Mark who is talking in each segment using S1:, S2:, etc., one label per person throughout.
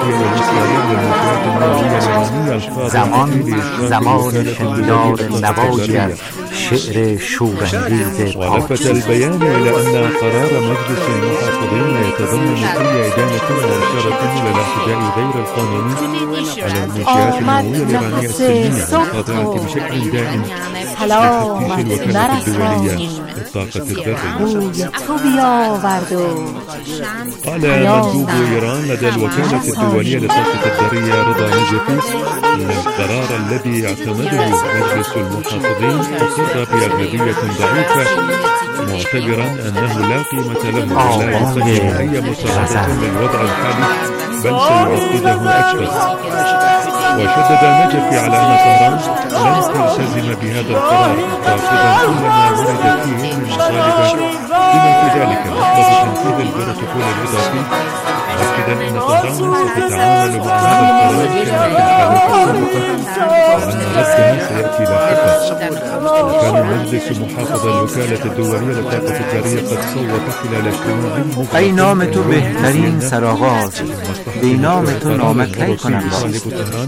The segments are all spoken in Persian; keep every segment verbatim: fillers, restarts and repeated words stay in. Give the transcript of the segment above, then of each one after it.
S1: التركي والإسرائيلي على المنشآت النووية الإيرانية الخاضعة
S2: زمان زمان شنیدار نوایی از شعر شورانگیز پاک.
S1: ولفت البيان إلى أن قرار مجلس المحافظين يتضمن أي إدانة وإشارة إلى الاعتداء غير القانوني على المنشآت النووية الإيرانية السلمية الخاضعة بشكل دائم لتفتيش الوكالة الدولية للطاقة الذرية. قال مندوب إيران لدى الوكالة الدولية للطاقة الذرية رضا نجفي إن القرار الذي اعتمده مجلس المحافظين أقر بأغلبية ضعيفة، معتبرا أنه لا قيمة له ولا يقدم أي مساعدة للوضع الحالي بل سيعقده أكثر. وشدد نجفي على أن طهران لن تلتزم بهذا القرار، رافضا كل ما ورد فيه من مطالب بما في ذلك مطلب تنفيذ البروتوكول الإضافي، مؤكدا أن طهران ستتعامل مع هذا القرار كما في الحالة السابقة وأن رده سيأتي لاحقا. وكان مجلس محافظ الوكالة الدولية للطاقة الذرية قد صوت خلال اجتماع مغلق.
S2: ای نام تو بهترین سرآغاز، به نام تو نامکی کنم باز.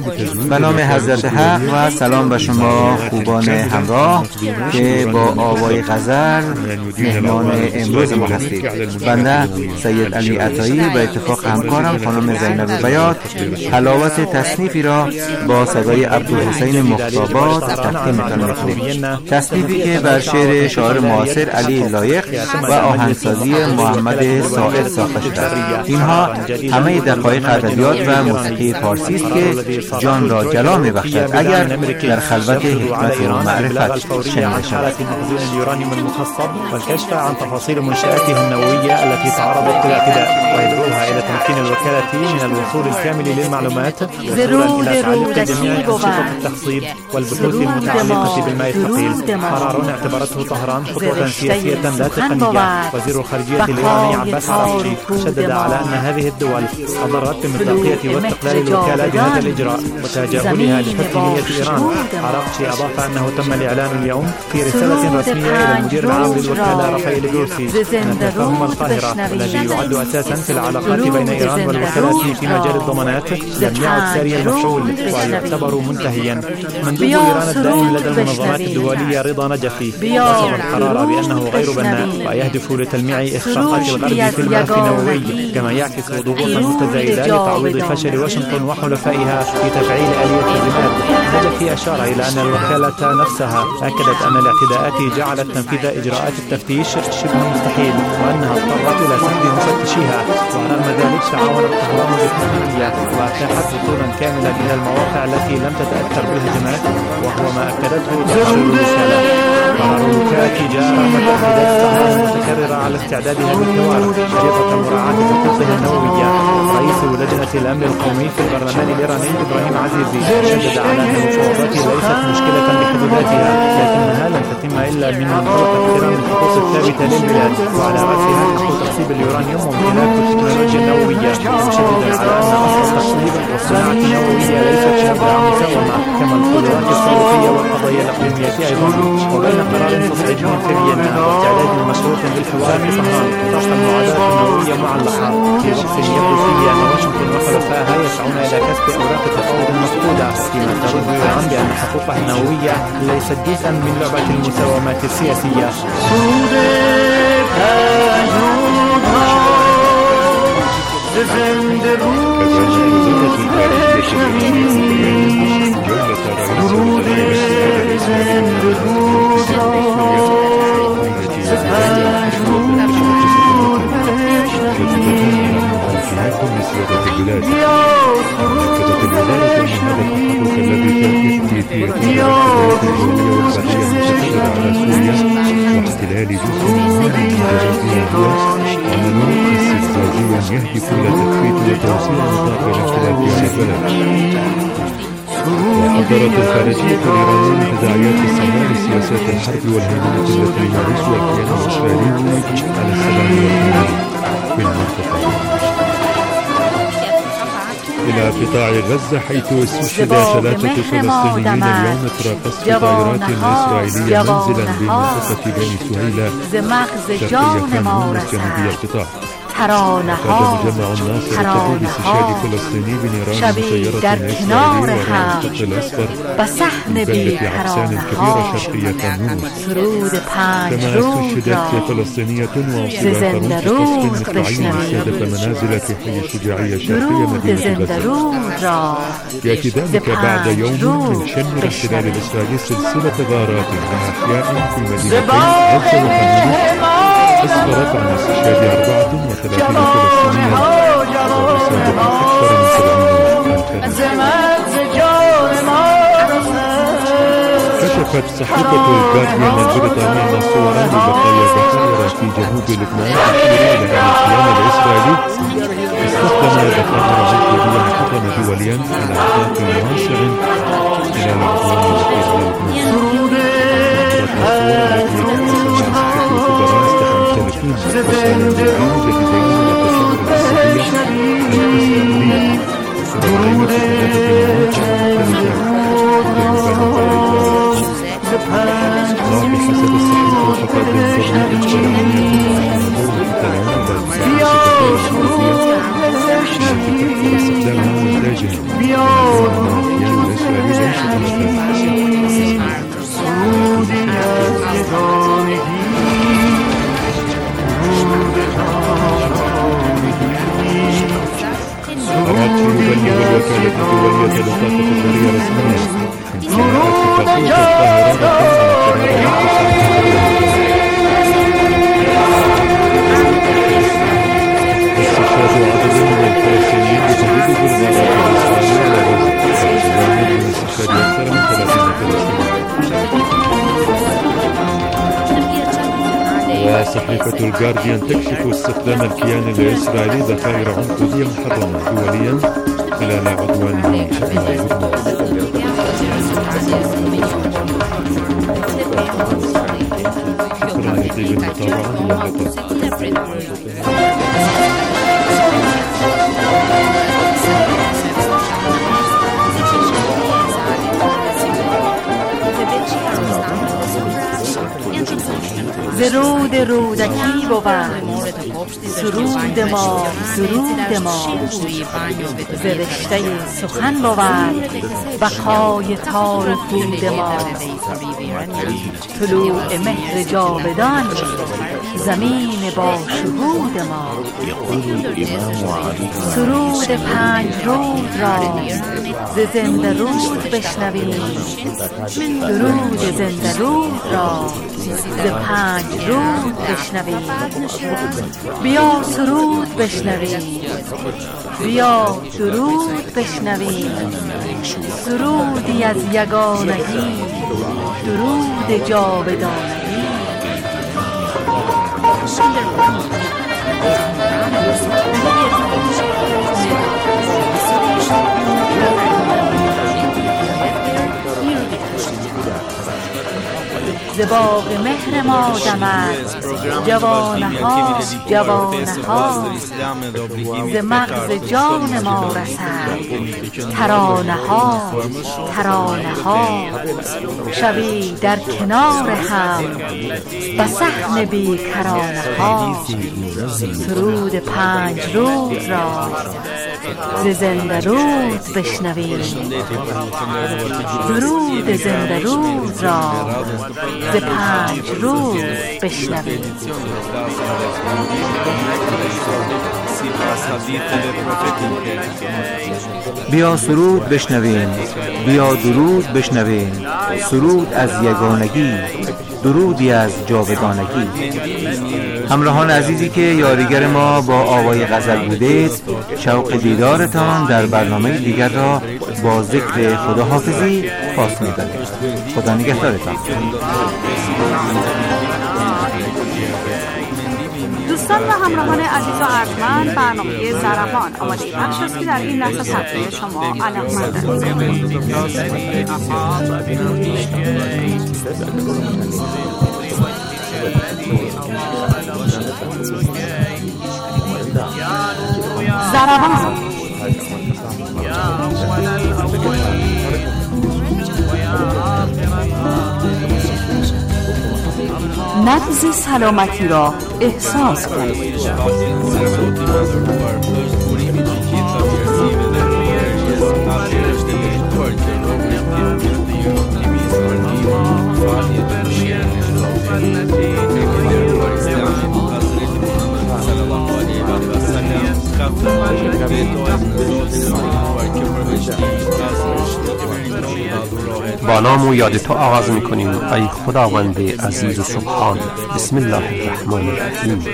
S2: به نام حضرت حق و سلام به شما خوبان همراه که با آوای غزل مهمان امروز ما هستید. بنده سید علی عطایی به اتفاق همکارم خانم زینب بیات حلاوت تصنیفی را با صدای عبدالحسین مختابات تقدیم می‌کنیم. تصنیفی که بر شعر شاعر معاصر علی لایق و آهنگسازی محمد سائد ساخته شده. اینها همه دقایق ادبیات و موسیقی فارسی است که جان را جلا می‌بخشد اگر در خلوت حکمت و معرفت شنیده شود.
S3: اليورانيوم المخصب والكشف عن تفاصيل منشآته النووية التي تعرضت للاعتداء ويدعوها إلى تمكين الوكالة من الوصول الكامل للمعلومات وصولا إلى تعليق جميع أنشطة التخصيب والبحوث المتعلقة بالماء الثقيل. قرار اعتبرته طهران خطوة سياسية لا تقنية. وزير الخارجية الإيراني عباس عراقچي شدد على أن هذه الدول أضرت بمصداقية واستقلال الوكالة بهذا الإجراء وتجاهلها لحفظ نية إيران. عراقچي أضاف أنه تم الإعلان اليوم في رسالة رسمية إلى المدير العام للوكالة رافائيل جروسي أن تفهم القاهرة الذي يعد أساسا في العلاقات بين إيران والوكالات في مجال الضمانات لم يعد ساري المفعول ويعتبر منتهيا. مندوب إيران الدائم لدى المنظمات الدولية رضا نجفي وصف القرار بأنه غير بناء ويهدف لتلميع إخفاقات الغرب في الملف النووي، كما يعكس ضغوطا متزايدة لتعويض فشل واشنطن وحلفائها في تفعيل آلية التزامات. نجفي أشار إلى أن الوكالة نفسها أكدت أن الاعتداءات جعلت تنفيذ إجراءات التفتيش شبه مستحيل وأنها اضطرت إلى سحب مفتشيها. ورغم ذلك تعاونت طهران بالتقنية وأتاحت وصولا كاملا إلى المواقع التي لم تتأثر بالهجمات، وهو ما أكدته تقرير الرسالة. قرار الوكالة جاء رغم تأكيدات طهران المتكررة على استعدادها بالحوار شريطة مراعاة حقوقها النووية. رئيس لجنة الأمن القومي في البرلمان الإيراني إبراهيم عزيزي شدد على أن المفاوضات ليست مشكلة بحدوداتها، لكنها لن تتم إلا من منطلق احترام الحقوق الثابتة للبلاد وعلى رأسها حق تخصيب اليورانيوم وامتلاك التكنولوجيا النووية، مشددا على أن أصل التصنيع والصناعة النووية ليست شبكة مساومة كما القدرات الصاروخية والقضايا الإقليمية أيضا. وبين قرار تصعيد في فيينا واستعداد مشروط بالحوار في طهران تبقى المعادلة النووية معلقة في وقت يبدو فيه أن واشنطن وحلفائها يسعون إلى كسب أوراق التفاوض المفقودة، فيما ترد إيران بأن حقوقها النووية ليست جزءا من لعبة المساومات السياسية.
S1: سيادة البلاد. أكدت الوزارة أن هذا التحرك الذي تأتي في إطار القضايا الدولية والبرية المتكررة على سوريا واحتلال جزء مهم من جغرافيا عمل استفزازيا يهدف إلى تخفيف وتوسيع نطاق الاحتلال في هذا البلد. وحذرت الخارجية الإيرانية من تداعيات استعمال سياسات الحرب والهيمنة التي يمارسها الكيان الإسرائيلي على السلام والأمان في المنطقة. إلى قطاع غزة حيث استشهد ثلاثة فلسطينيين اليوم إثر قصف طائرات إسرائيلية منزلا بمنطقة بني سهيلة شرقي خان يونس جنوبي القطاع.
S4: ترانه ها ترانه ها شبی در کنار هم به صحن بی ترانه ها سرود پنج رود را ز زنده رود بشنویم درود زنده رود را ز پنج رود بشنویم
S1: سلسلة غارات وأحياء في مدينتين غزة وخان أسفرت عن استشهاد أربعة وثلاثين فلسطينيا وإصابة أكثر من سبعين. كشفت صحيفة الجارديان البريطانية صورا لبقايا ذخائر في جنوب لبنان تشير إلى أن الكيان الإسرائيلي استخدم ذخائر عنقودية محطمة دوليا على نطاق واسع إلى العدوان الأخير للبنان. الصورة التي يتحدث عنها الخبراء استخدمت وسائل الإعلام جديدين للتصور الأساسية الإسرائيلية وبين ثلاثة وبحسب الصحيفة فقد انضمت القرآنية التي تكثر استخدامها وإنتاجها من الكيان الإسرائيلي أراد يبلغ الوكالة الدولية للطاقة الذرية رسميا انتهاء اتفاقية القاهرة استشهاد عدد من الفلسطينيين بتهديد بالغارات الإسرائيلية وواحد من استشهاد أكثر من ثلاثين فلسطينيا. وصحيفة الجارديان تكشف استخدام الكيان الإسرائيلي ذخائر عنقودية محرمة دوليا خلال عدوانه على لبنان. شكرا لطيب المتابعة إلى اللقاء.
S4: زرود رودکی بود سرود ما سرود ما ز رشته سخن بود بقای تار پود ما طلوع مهر جاودان زمین با شهود ما سرود پنج رود را ز زنده رود بشنویم درود زنده رود را ز پنج رود بشنویم بیا سرود بشنویم بیا درود بشنویم سرودی از یگانگی درود جاودانگی ز باغ مهر ما دمد جوانه ها جوانه ها ز مغز جان ما رسد ترانه ها ترانه ها شبی در کنار هم به صحن بی کرانه ها سرود پنج رود را ز زنده رود بشنویم درود زنده رود را ز پنج رود بشنویم
S2: بیا سرود بشنویم بیا درود بشنویم سرود از یگانگی درودی از جاودانگی. همراهان عزیزی که یاریگر ما با آوای غزل بودید شوق دیدارتان در برنامه دیگر را با ذکر خداحافظی پاس می‌دهیم. خدا نگهدارتان.
S5: دوستان و همراهان عزیز و ارجمند برنامه زربان آماده بخش است که در این لحظه تقدیم شما علاقمند زربان
S4: نبض سلامتی را احساس کنید.
S6: با نام و یاد تو آغاز میکنیم ای خداوند عزیز و سبحان. بسم الله الرحمن الرحیم.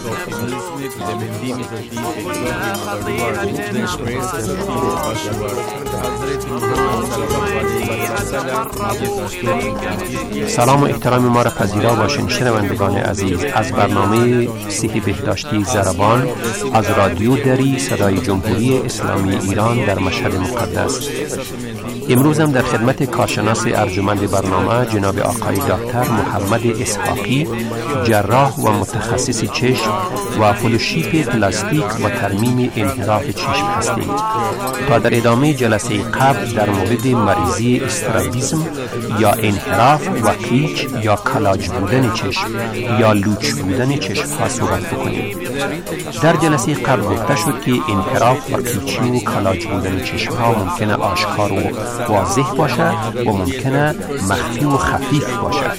S6: سلام و احترام ما را پذیرا باشین شنوندگان عزیز از برنامه صحی بهداشتی ضربان از رادیو دری صدای جمهوری اسلامی ایران در مشهد مقدس. امروز هم در خدمت کارشناس ارجمند برنامه جناب آقای دکتر محمد اسحاقی، جراح و متخصص چشم و فلوشیپ پلاستیک و ترمیم انحراف چشم هستید. تا در ادامه جلسه قبل در مورد مریضی استرابیسم یا انحراف و کیچ یا کلاج بودن چشم یا لوچ بودن چشم ها صحبت بکنیم. در جلسه قبل گفته شد که انحراف و کیچی و کلاج بودن چشم ها ممکنه آشکار و واضح باشد و ممکنه مخفی و خفیف باشد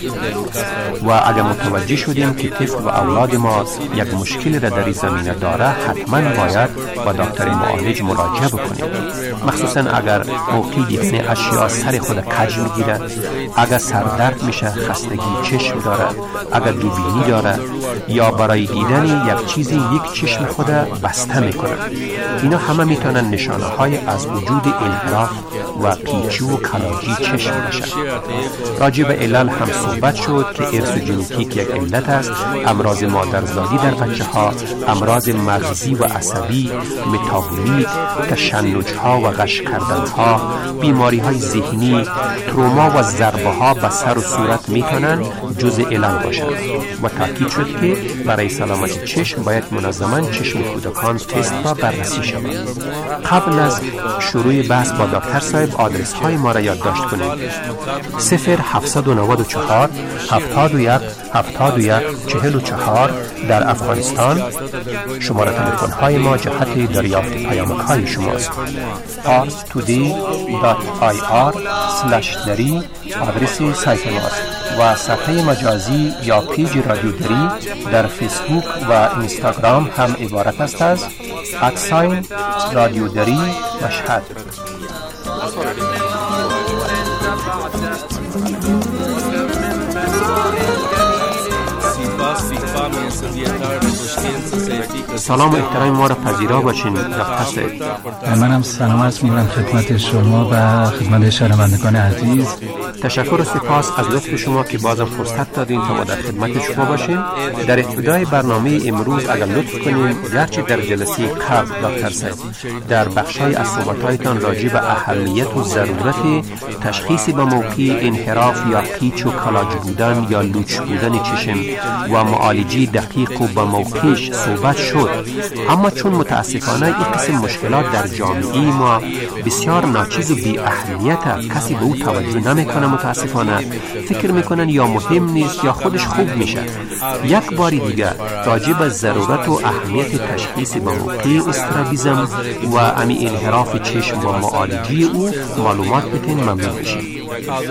S6: و اگر متوجه شدیم که طفل و اولاد ما یک مشکل را در این زمینه داره حتما باید با دکتر معالج مراجعه بکنیم، مخصوصا اگر موقعی دیدن اشیا سر خود کج میگیره، اگر سردرد میشه، خستگی چشم داره، اگر دوبینی داره یا برای دیدن یک چیزی یک چشم خود بسته میکنه. اینا همه میتونن نشانه های از وجود انحراف و پیچی و کلاجی چشم باشد. راجع به علل هم صحبت شد که ارث ژنتیک یک علت است، امراض مادرزادی در بچه ها، امراض مغزی و عصبی، متابولیک، تشنج ها و غش کردن ها، بیماری های ذهنی، تروما و ضربه ها به سر و صورت میتونن جزء علل باشند و تاکید شد که برای سلامت چشم باید منظما چشم کودکان تست را بررسی شود. قبل از شروع بحث با دکتر صاحب آدرس های ما را یادداشت کنید. صفر هفتصد و نود و چهار هفتاد و یک هفتاد و یک چهل و چهار در افغانستان. شماره تلفن های ما جهت دریافت پیامک های شماست. آرز تودی دات آی آر سلش دری آدرس سایت ماست و صفحه مجازی یا پیج رادیو دری در فیسبوک و اینستاگرام هم عبارت است از ادساین رادیو دری مشهد. سلام و احترام ما را پذیرا باشین دکتر صاحب.
S7: منم سلام عرض می‌کنم خدمت شما و خدمت شنوندگان عزیز.
S6: تشکر و سپاس از لطف شما که بازم فرصت دادین تا ما در خدمت شما باشیم. در ابتدای برنامه امروز اگر لطف کنیم، گرچه در جلسه قبل دکتر صاحب در بخشای از صحبت‌هایتان راجع به اهمیت و ضرورت تشخیص به موقع انحراف یا قیچ و کلاج بودن یا لوچ بودن چشم و معالجه دقیق و به موقعش صحبت شد، اما چون متاسفانه این قسم مشکلات در جامعه ما بسیار ناچیز و بی اهمیت، کسی به او توجه نمیکنه، متاسفانه فکر میکنن یا مهم نیست یا خودش خوب میشه. یک باری دیگر راجع به ضرورت و اهمیت تشخیص به موقع استرابیسم و امی انحراف چشم و معالجه او معلومات بتین ممنون بشیم.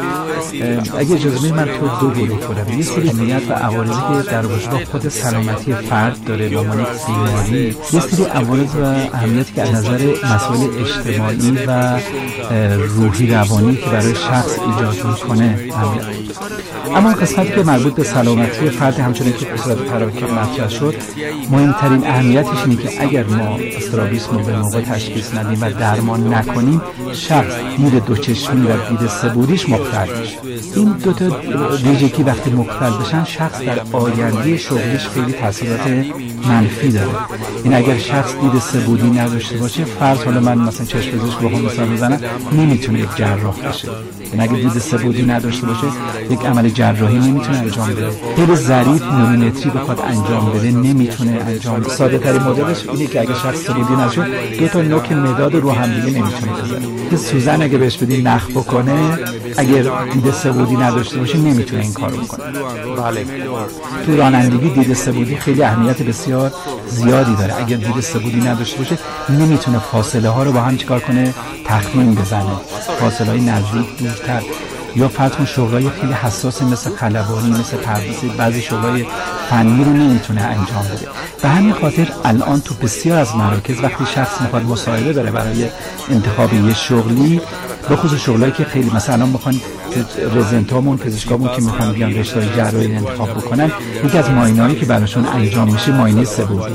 S7: اگه اجازه بدید من تو دو گروه کنم. یه سری اهمیت و عوارضی که در وجود خود سلامتی فرد داره به عنوان بیماری، یه سری عوارض و اهمیتی که از نظر مسائل اجتماعی و روحی روانی که برای شخص ایجاد میکنه اهمیت. اما قسمتی که مربوط به سلامتی فرد همچنین که به صورت پراکنده مطرح شد، مهمترین اهمیتش اینه که اگر ما استرابیسم رو به موقع تشخیص ندیم و درمان نکنیم، شخص دید دوچشمی و دید سه‌بعدیش مختل میشه. این دو تا ویژگی وقتی مختل بشن، شخص در آینده شغلش خیلی تاثیرات منفی داره. این اگر شخص دید سه‌بعدی نداشته باشه، فرض حالا من مثلا چشم پزشک بخوام مثال بزنم، نمیتونه یک جراح بشه. این اگر دید سه‌بعدی نداشته باشه، یک عمل جراحی نمیتونه انجام بده. خیلی ظریف نومیمتری بخواد انجام بده نمیتونه انجام بده. ساده ترین مدلش اینه که اگر شخص سه‌بعدی نشه، دو تا نوک مداد رو هم دیگه نمیتونه بزنه. که سوزن اگه بهش بدی نخ بکنه اگر دید سه‌بعدی نداشته باشه نمیتونه این کارو بکنه.
S6: بله.
S7: تو رانندگی دید سه‌بعدی خیلی اهمیت بسیار زیادی داره. اگر دید سه‌بعدی نداشته باشه نمیتونه فاصله ها رو با هم چیکار کنه، تخمین بزنه، فاصله های نزدیک دورتر. یا فرض کن شغلای خیلی حساس مثل خلبانی، مثل پردازی، بعضی شغلای فنی رو نمیتونه انجام بده. به همین خاطر الان تو بسیار از مراکز وقتی شخص میخواد مصاحبه بره برای انتخاب یه شغلی، به خصوص شغلایی که خیلی مثلا الان میخوان رزنتامون پزشکامون که میخوان بیان رشته جراحی انتخاب بکنن، یکی از معاینه‌هایی که براشون انجام میشه معاینه سه‌بعدی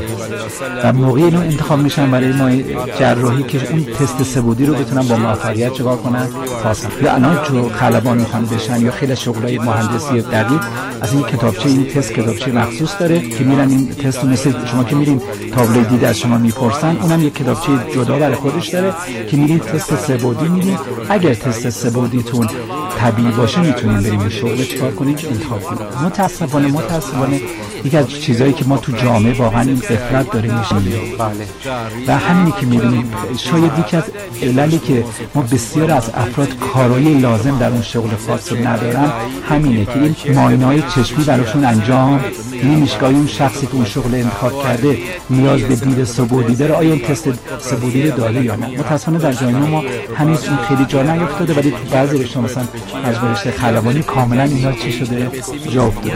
S7: و موقعی اینو انتخاب میشن برای معاینه جراحی که اون تست سه‌بعدی رو بتونن با موفقیت چیکار کنن، پاس کنن. یا الان جو خلبان میخوان بشن یا خیلی شغلای مهندسی دقیق از این کتابچه، این تست کتابچه مخصوص داره که میرن این تست مثل شما که میرین تابلو دید از شما میپرسن، اونم یک کتابچه جدا برای خودش داره که میرین تست سه‌بعدی میدین. اگر تست سه‌بعدیتون طبیعی باشه میتونیم بریم به شغل چیکار کنیم، انتخاب کنیم. متاسفانه متاسفانه یکی از چیزایی که ما تو جامعه واقعا این غفلت داره میشه.
S6: بله.
S7: و همینی که میبینیم شاید یکی از عللی که ما بسیار از افراد کارایی لازم در اون شغل خاص رو ندارن همینه که این معاینه‌های چشمی براشون انجام نمیشه. اون شخصی که اون شغل انتخاب کرده نیاز به دید سه‌بعدی داره، آیا اون تست سه‌بعدی رو داره یا نه. متاسفانه در جامعه ما هنوز این خیلی جا نیفتاده، ولی تو بعضی رشته مثلا از رشته خلبانی کاملا اینا چی شده، جا افتاده،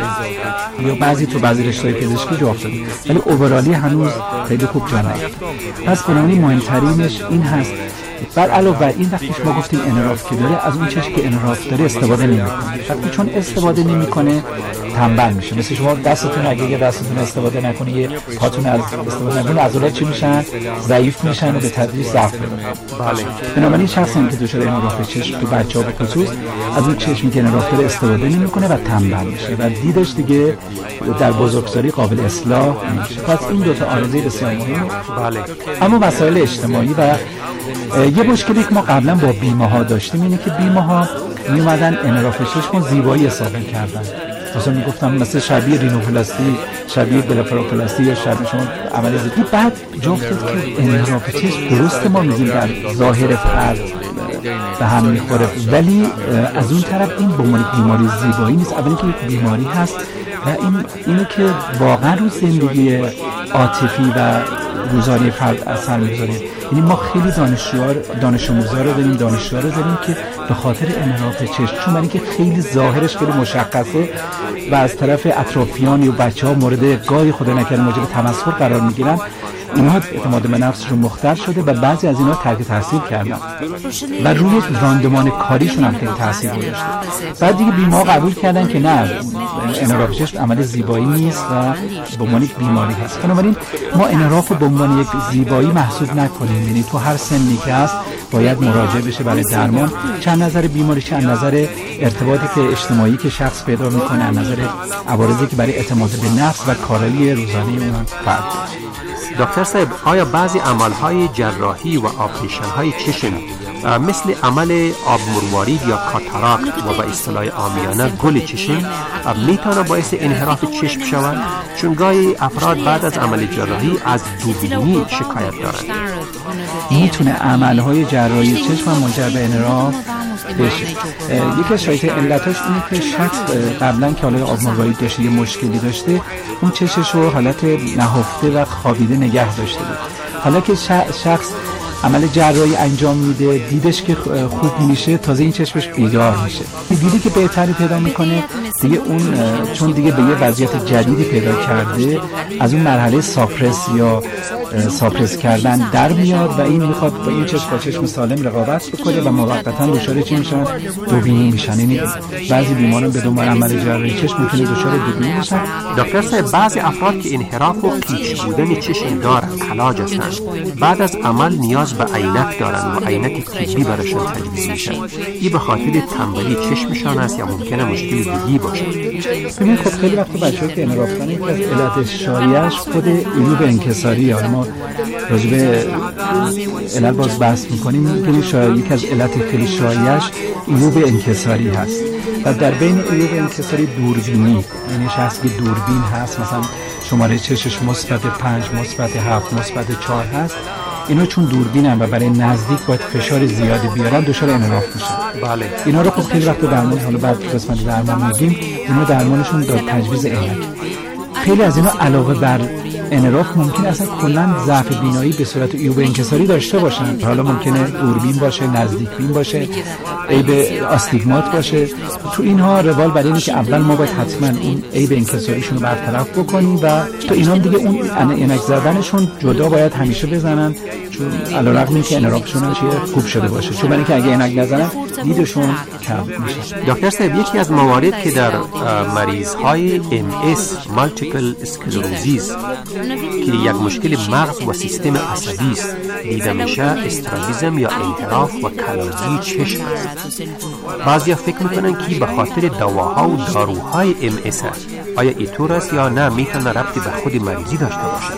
S7: یا بعضی تو بعضی رشته‌های پزشکی جا افتاده، ولی اوورالی هنوز خیلی خوب جا نیفتاده. پس بنابراین مهمترینش این هست. بر علاوه بر این وقتی ما گفتیم انحراف که داره، از اون چیزی که انحراف داره استفاده نمی‌کنه. وقتی چون استفاده نمی‌کنه تنبل میشه. مثل شما دستتون اگه یه دستتون استفاده نکنه، یه پاتون از استفاده نکنه، عضلات چی میشن؟ ضعیف میشن و به تدریج ضعف می‌کنن.
S6: بله.
S7: بنابراین شخصی که دچار انحراف چشم تو بچه‌ها به خصوص از اون چشمی که انحراف داره استفاده نمی‌کنه و تنبل میشه و دیدش دیگه در بزرگسالی قابل اصلاح نمیشه. پس این دو تا عارضه بسیار مهمه.
S6: بله.
S7: اما مسائل اجتماعی و یه مشکلی که ما قبلا با بیمه‌ها داشتیم اینه که بیمه‌ها میومدن انحراف چشم زیبایی حساب کردن. مثلا میگفتم مثلا شبیه رینوپلاستی، شبیه بلافاروپلاستی یا شبیه شما عملیات زیبایی. بعد جا افتاد که انحراف چشم درسته ما میگیم در ظاهر فرد به هم میخوره، ولی از اون طرف این به عنوان بیماری زیبایی نیست. اولی که یک بیماری هست و این اینه که واقعا رو زندگی عاطفی و روزانه فرد اثر می‌گذاره. یعنی ما خیلی دانشجوها دانش آموزا رو داریم، دانشجوها رو داریم که به خاطر انحراف چشم، چون برای اینکه خیلی ظاهرش خیلی مشخصه و از طرف اطرافیان و بچه‌ها مورد گاهی خدا نکنه موجب تمسخر قرار می‌گیرن، اینها اعتماد به نفسشون مختل شده و بعضی از اینها ترک تحصیل کردن و روی راندمان کاریشون هم خیلی تاثیر گذاشته. بعد دیگه بیمار قبول کردن که نه، انحراف چشم عمل زیبایی نیست و به عنوان یک بیماری هست. بنابراین ما انحراف رو به عنوان یک زیبایی محسوب نکنیم. یعنی تو هر سنی که هست باید مراجعه بشه برای درمان، چند نظر بیماری، چند نظر ارتباطی که اجتماعی که شخص پیدا میکنه، از نظر عوارضی که برای اعتماد به نفس و کارایی روزانه اون فرد.
S6: دکتر صاحب، آیا بعضی عملهای جراحی و آپریشن‌های چشم مثل عمل آب مروارید یا کاتاراکت و به اصطلاح عامیانه گل چشم میتونه باعث انحراف چشم شود؟ چون گاهی افراد بعد از عمل جراحی از دوبینی شکایت دارند.
S7: میتونه عملهای جراحی چشم منجر به انحراف بشه. یکی از شایعه علتاش اینه که شخص قبلا که حالا آب مروارید داشته یه مشکلی داشته، اون چشمش رو حالت نهفته و خوابیده نگه داشته بود. حالا که شخص عمل جراحی انجام میده، دیدش که خوب میشه، تازه این چشمش بیدار میشه. دیدی که بهتری پیدا میکنه دیگه، اون چون دیگه به یه وضعیت جدیدی پیدا کرده از اون مرحله ساپرس یا ساپرس کردن در میاد و این میخواد با این چشم با چشم سالم رقابت بکنه و موقتا دچار چی میشن؟ دوبینی میشن. یعنی بعضی بیماران به دنبال عمل جراحی چشم ممکنه دچار دوبینی بشن.
S6: دکتر صاحب، بعضی افراد که انحراف و پیچ بودن چشم دارند، خلاج هستند، بعد از عمل نیاز به عینک دارند و عینک طبی براشون تجویز میشه. این به خاطر تنبلی چشمشان است یا ممکنه مشکل دیگه‌ای باشه؟
S7: ببین خب خیلی وقت بچه‌ها که انحراف دارن یک از علت شایعش خود عیوب انکساری، حالا ما راجع به علل باز بحث می‌کنیم که شاید یک از علت خیلی شایعش عیوب انکساری هست و در بین عیوب انکساری دوربینی، یعنی شخصی که دوربین هست مثلا شماره چشمش مثبت پنج، مثبت هفت، مثبت چهار هست، اینا چون دوربینن و برای نزدیک باید فشار زیادی بیارن دچار انحراف میشن.
S6: بله.
S7: اینا رو خب خیلی وقت درمان، حالا بعد قسمت درمان میگیم، اینا درمانشون داد تجویز عینک. خیلی از اینا علاوه بر انحراف ممکن اصلا کلا ضعف بینایی به صورت عیوب انکساری داشته باشن. حالا ممکنه دوربین باشه، نزدیک بین باشه، عیب آستیگمات باشه. تو اینها روال برای اینه که اول ما باید حتما این عیب انکساریشون رو برطرف بکنیم و تو اینا دیگه اون عینک زدنشون جدا باید همیشه بزنن، چون علیرغم اینکه انحرافشون هم خوب شده باشه، چون برای اینکه اگه عینک نزنن دیدشون کم میشه.
S6: دکتر صاحب، یکی از موارد که در مریض های ام اس مالتیپل اسکلروزیس که یک مشکل مغز و سیستم عصبی است دیده میشه استرابیسم یا انحراف و کلازی چشم است. بعضیا فکر میکنن که به خاطر دواها و داروهای ام اس است. آیا اینطور است یا نه میتونه ربطی به خود مریضی داشته باشه؟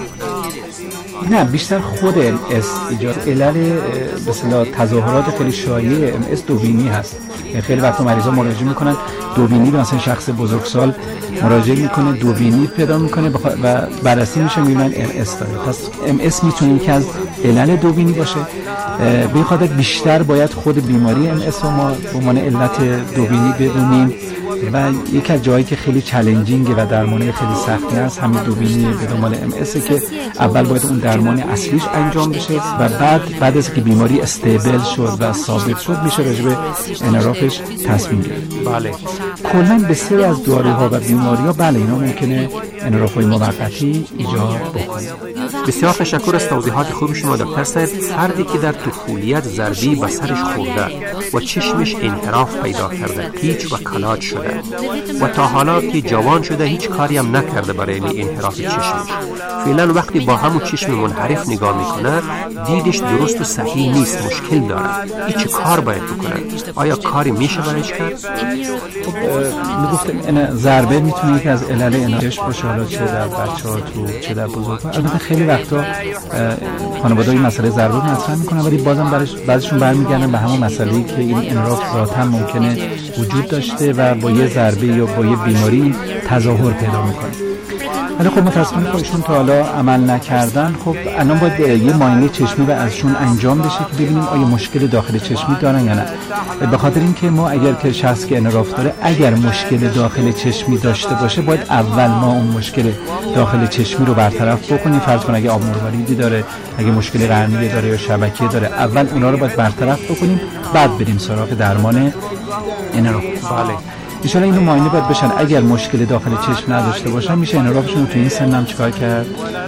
S7: نه، بیشتر خود ام اس ایجاد علل به اصطلاح تظاهرات خیلی شایع ام اس دوبینی هست. خیلی وقتا مریضا مراجعه میکنن دوبینی، مثلا شخص بزرگسال مراجعه میکنه دوبینی پیدا میکنه و بررسی میشه میبینن ام اس داره. پس ام اس میتونه یکی از علل دوبینی باشه. به خاطر بیشتر باید خود بیماری ام اس رو ما به عنوان علت دوبینی بدونیم و یکی از جایی که خیلی چالنجینگه و درمانی خیلی سختی هست همین دوبینی به دنبال ام اس که اول باید اون درمان اصلیش انجام بشه و بعد بعد از که بیماری استیبل شد و ثابت شد میشه راجع به انحرافش تصمیم گرفت.
S6: بله.
S7: کلا بسیاری از داروها و بیماری‌ها بله اینا ممکنه انحراف‌های موقتی ایجاد بکنه.
S6: بسیار تشکر از توضیحات خوب شما دکتر صاحب. فردی که در طفولیت ضربی به سرش خورده و چشمش انحراف پیدا کرده، پیچ و کلاج شده و تا حالا که جوان شده هیچ کاری هم نکرده برای این انحراف چشمش، فعلا وقتی با همون چشم منحرف نگاه میکنه دیدش درست و صحیح نیست، مشکل داره. این چه کار باید بکنه؟ آیا کاری میشه برایش کرد؟
S7: خب میگفتم این ضربه میتونه یکی از علل انحراف باشه، حالا چه در بچه‌ها تو چه در بزرگ‌ها. البته خیلی وقتا خانواده‌ها این مسئله ضربه مطرح میکنن ولی بازم برش بعضیشون برمیگردن به همون مسئله‌ای که این انحراف ذاتاً ممکنه وجود داشته و با یه ضربه یا با یه بیماری تظاهر پیدا میکنه. ولی خب متاسفانه خودشون تا حالا عمل نکردن. خب الان باید یه معاینه چشمی و ازشون انجام بشه که ببینیم آیا مشکل داخل چشمی دارن یا نه. به خاطر اینکه ما اگر که شخص که انحراف داره اگر مشکل داخل چشمی داشته باشه باید اول ما اون مشکل داخل چشمی رو برطرف بکنیم. فرض کن اگه آب مرواریدی داره، اگه مشکل قرنیه داره یا شبکیه داره، اول اونا رو باید برطرف بکنیم بعد بریم سراغ درمان انحراف.
S6: بله.
S7: ایشالا اینو معاینه باید بشن. اگر مشکل داخل چشم نداشته باشن میشه انحرافشون رو تو این سن هم چیکار کرد؟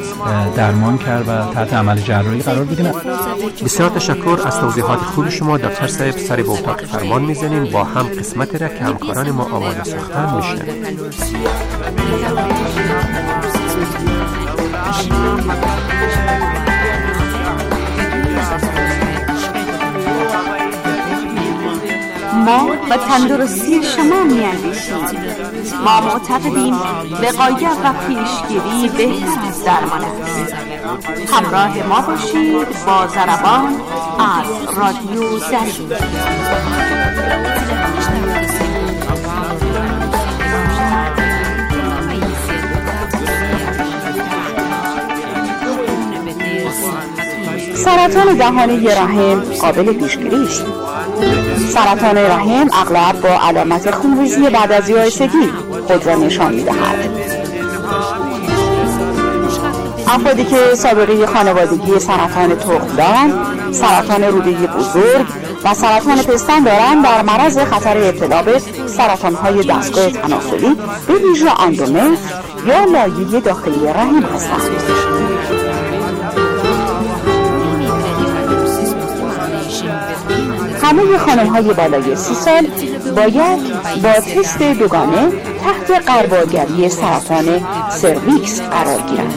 S7: درمان کرد و تحت عمل جراحی قرار بگیرن.
S6: بسیار تشکر از توضیحات خوب شما دکتر صاحب. سری به اتاق فرمان میزنیم با هم قسمت را که همکاران ما آماده ساختن میشنویم.
S5: ما به تندرستی شما می‌اندیشیم. ما معتقدیم وقایت و پیشگیری بهتر از درمان است. همراه ما باشید با ضربان از رادیو دری. سرطان دهانه رحم قابل پیشگیری است. سرطان رحم اغلب با علامت خونریزی بعد از یائسگی خود را نشان می‌دهد. افرادی که سابقه خانوادگی سرطان تخمدان، سرطان روده بزرگ و سرطان پستان دارند در معرض خطر ابتلا به سرطان‌های دستگاه تناسلی به ویژه اندومتر یا لایه داخلی رحم هستند. همه خانم‌های بالای سی سال باید با تست دوگانه تحت غربالگری سرطان سرویکس قرار گیرند.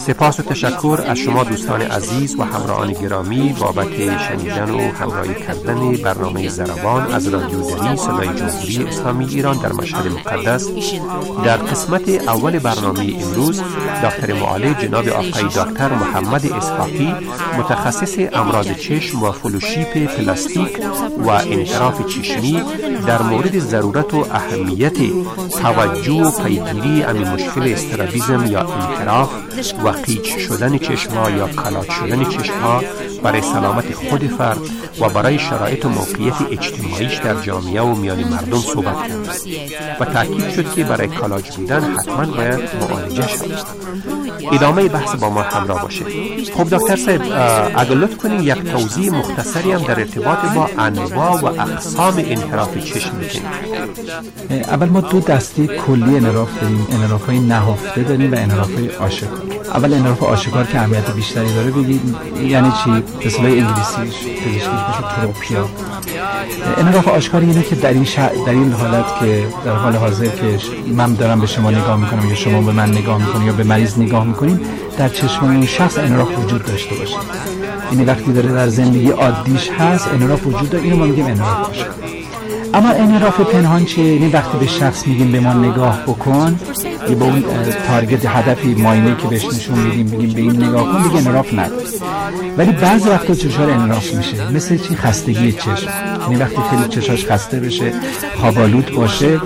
S6: سپاس و تشکر از شما دوستان عزیز و همراهان گرامی بابت شنیدن و همراهی کردن برنامه ضربان از رادیو دری صدای جمهوری اسلامی ایران در مشهد مقدس. در قسمت اول برنامه امروز دکتر معالج جناب آقای دکتر محمد اسحاقی متخصص امراض چشم و فلوشیپ پلاستیک و انحراف چشمی در مورد ضرورت و اهمیت توجه و پیگیری از مشکل استرابیسم یا انحراف و قیچ شدن چشم‌ها یا کلاج شدن چشم‌ها برای سلامت خود فرد و برای شرایط و موقعیت اجتماعیش در جامعه و میان مردم صحبت کرد و تاکید شد که برای کلاج بودن حتما باید معالجه شود. ادامه بحث با ما همراه باشه. خب دکتر صاحب، اگر لطف کنین یک توضیح مختصری هم در ارتباط با انواع و اقسام انحراف چشم بدین.
S7: اول ما دو دسته کلی انحراف داریم، انحراف‌های نهفته داریم و انحراف‌های آشکار. اول انحراف آشکار که اهمیت بیشتری داره بگید یعنی چی؟ به اصطلاح انگلیسیش پزشکیش میشه تروپیا. انحراف آشکار اینه که در این شع... در این حالت که در حال حاضر که من دارم به شما نگاه میکنم یا شما به من نگاه میکنید یا به مریض نگاه میکنیم، در چشم اون شخص انحراف وجود داشته باشه. این وقتی داره در زندگی عادیش هست انحراف وجود داره، اینو ما میگیم انحراف آشکار. اما انحراف پنهان چیه؟ یعنی وقتی به شخص میگیم به ما نگاه بکن، یا به اون تارگت هدفی معینه که بهش نشون میدیم بگیم به این نگاه کن، دیگه انحراف نداره. ولی بعضی وقتا چشار انحراف میشه، مثل چی؟ خستگی چشم. یعنی وقتی خیلی چشاش خسته بشه، خوابالود باشه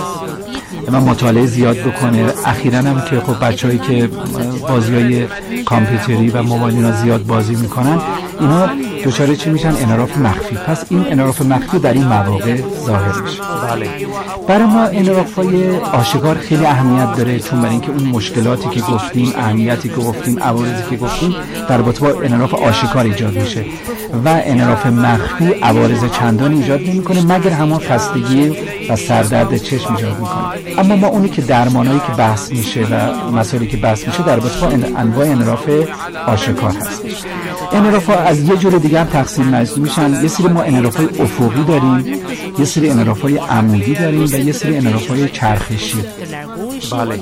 S7: و مطالعه زیاد بکنه. اخیراً هم که خب بچه‌هایی که بازی‌های کامپیوتری و موبایل اینا زیاد بازی میکنن، اینا دچار چی میشن؟ انحراف مخفی. پس این انحراف مخفی در این مواقع ظاهر میشه.
S6: بله.
S7: برای ما انحراف‌های آشکار خیلی اهمیت داره، چون برای اینکه اون مشکلاتی که گفتیم، اهمیتی که گفتیم، عوارضی که گفتیم در رابطه با انحراف آشکار ایجاد میشه و انحراف مخفی عوارض چندان ایجاد نمیکنه مگر همون خستگی و سردرد چشم ایجاد میکنه. اما ما اونی که درمانایی که بحث میشه و مسائلی که بحث میشه در رابطه با انواع انحراف آشکار هست. انحراف از یه جور دیگه هم تقسیم میشن. یه سری ما انحراف‌های افقی داریم، یه سری انحراف‌های عمودی داریم و یه سری انحراف‌های چرخشی.
S6: بله.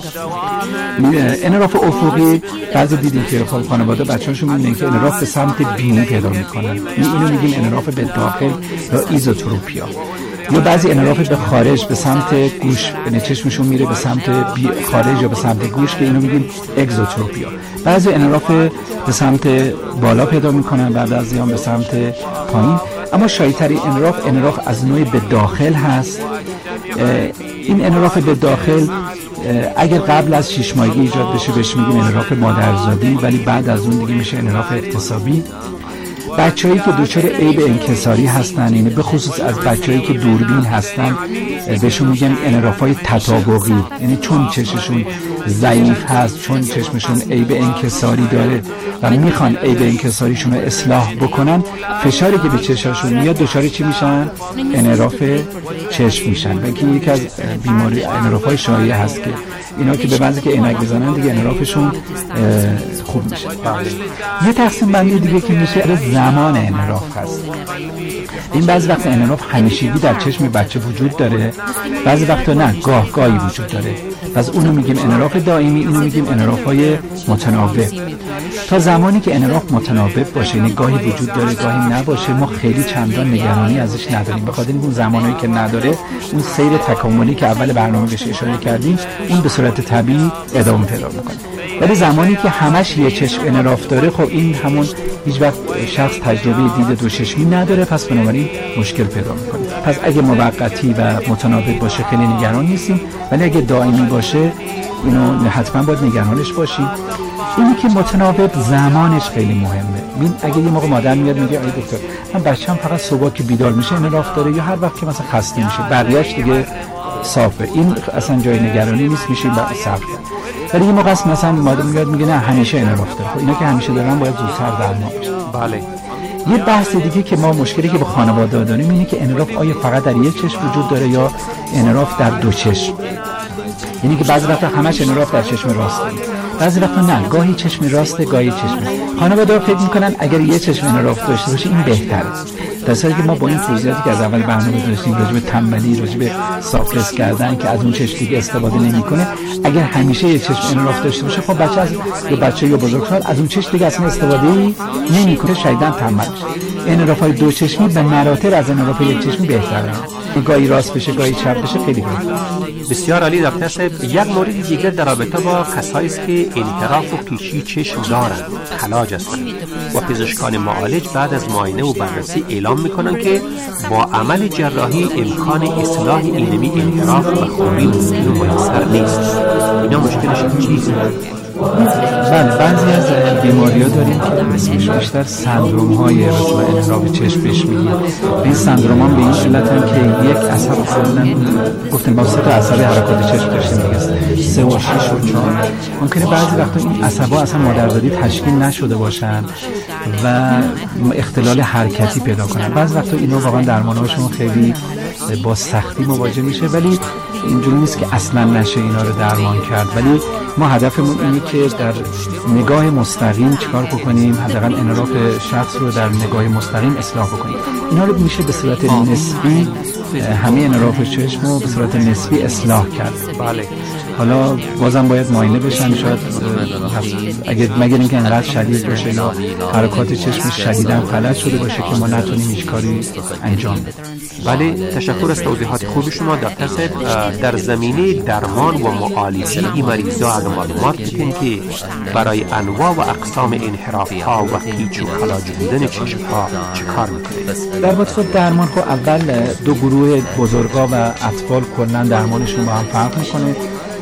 S7: انحراف افقی بعضی دیدیم که خب خانواده بچه‌هاشون می‌بینن که انحراف به سمت بینی پیدا می‌کنن. اینو میگیم انحراف به داخل یا ایزوتروپیا. یا بعضی انحراف به خارج به سمت گوش، یعنی چشمشون میره به سمت خارج یا به سمت گوش که اینو میگیم اگزوتروپیا. بعضی انحراف به سمت بالا پیدا میکنن، بعد از ایام به سمت پایین. اما شایع‌ترین انحراف انحراف از نوع به داخل هست. این انحراف به داخل اگر قبل از شش ماهگی ایجاد بشه بهش میگیم انحراف مادرزادی، ولی بعد از اون دیگه میشه انحراف اکتسابی. بچه‌هایی که دچار عیب انکساری هستن، یعنی به خصوص از بچه‌هایی که دوربین هستن بهشون میگن انحراف‌های تطابقی، یعنی چون چشمشون ضعیف هست، چون چشمشون عیب انکساری داره و میخوان عیب انکساریشون رو اصلاح بکنن، فشاری که به چشمشون میاد دچار چی میشن؟ انحراف چشم میشن. و اینکه یکی از بیماری انحراف‌های شایع هست که اینا که به بعضی که عینک بزنن دیگه انحرافشون خوب میشه. یه تقسیم بندی دیگه که میشه زمان انحراف هست. این بعضی وقت انحراف همیشگی در چشم بچه وجود داره، بعضی وقتا نه، گاه گاهی وجود داره. پس اونو میگیم انحراف دائمی، اینو میگیم انحراف‌های متناوب. تا زمانی که انحراف متناوب باشه، یعنی گاهی وجود داره گاهی نباشه، ما خیلی چندان نگرانی ازش نداریم. بخاطر اینکه اون زمانی که نداره، اون سیر تکاملی که اول برنامه بهش اشاره کردیم، اون به صورت طبیعی ادامه پیدا میکنه. ولی زمانی که همش یه چشم انحراف داره، خب این همون هیچ وقت شخص تجربه دید دو چشمی نداره، پس بنابراین مشکل پیدا میکنه. پس اگه موقتی و متناوب باشه خیلی نگران نیستیم، ولی اگه دائمی باشه اینو حتما باید نگرانش باشیم. اینی که متناوب زمانش خیلی مهمه. این اگه یه موقع مادر میاد میگه آی دکتر من بچه‌م فقط صبح که بیدار میشه انحراف داره، یا هر وقت که مثلا خسته میشه، بقیه‌اش دیگه صافه، این اصلا جای نگرانی نیست، میشه بعد صبر کرد. ولی یه موقع مثلا مادر میاد میگه نه همیشه انحراف داره، خب اینا که همیشه دارن باید زودتر درمان بشه.
S6: بله.
S7: یه بحث دیگه که ما مشکلی که به خانواده داریم اینه که انحراف آیا فقط در یک چشم وجود داره یا انحراف در دو چشم. یعنی که بعضی وقتا همش انحراف در چشم راست داره، بعضی وقتا نه، گاهی چشم راسته گاهی چشم. خانواده فکر میکنن اگر یه چشم انحراف داشته باشه این بهتره، در حالی که ما با این توضیحاتی که از اول برنامه داشتیم راجع به تنبلی، راجع به ساپرس کردن که از اون چشم دیگه استفاده نمیکنه، اگر همیشه یه چشم انعراف داشته باشه، خب بچه از یا بچه یا بزرگسال از اون چشم دیگه اصلا استفاده نمیکنه، شدیداً تنبل میشه. انعراف‌های دو چشمی به مراتب از انعراف یک چشمی بهتره. گاهی راست بشه گاهی چپ بشه خیلی بهتره.
S6: بسیار عالی دکتر صاحب. یک مورد دیگر در رابطه با کسایی است که انحراف و قیچی چشم دارند، خلاج هستند و پزشکان معالج بعد از معاینه و بررسی اعلام میکنن که با عمل جراحی امکان اصلاح اینمی انحراف و خوبی ممکن و میسر نیست. اینا مشکلش چیست؟
S7: بله، بعضی از بیماری‌ها داریم که اسمش بیشتر سندروم‌های رسوا انحراف چشم بهش میگیم. این سندروم‌ها به این علتن که یک عصب کلاً گفتیم با سه تا عصب حرکات چشم داشتیم دیگه، سه و شش و چهار. ممکنه بعضی وقتا این عصب‌ها اصلا مادرزادی تشکیل نشده باشن و اختلال حرکتی پیدا کنن. بعضی وقتا اینا واقعا درمان‌هاشون خیلی با سختی مواجه میشه، ولی اینجوری نیست که اصلا نشه اینا رو درمان کرد. ولی ما هدفمون اینه که در نگاه مستقیم چیکار بکنیم، حداقل انحراف شخص رو در نگاه مستقیم اصلاح بکنیم. اینا رو میشه به صورت نسبی، همه انحراف چشم رو به صورت نسبی اصلاح کرد.
S6: بله.
S7: حالا بازم باید معاینه بشن، شاید اگه مگر اینکه انقدر شدید باشه یا حرکات چشم شدیداً فلج شده باشه که ما نتونیم هیچ کاری انجام بدیم.
S6: بله، تشکر از توضیحات خوب شما دکتر صاحب. در زمینه درمان و معالجه این مریضا از معلومات بدین که برای انواع و اقسام انحراف ها و قیچ و خلاج بودن چشم ها چه کار میکنید؟
S7: در واقع درمان خب اول دو گروه بزرگا و اطفال کلا درمانشون با هم فرق میکنه.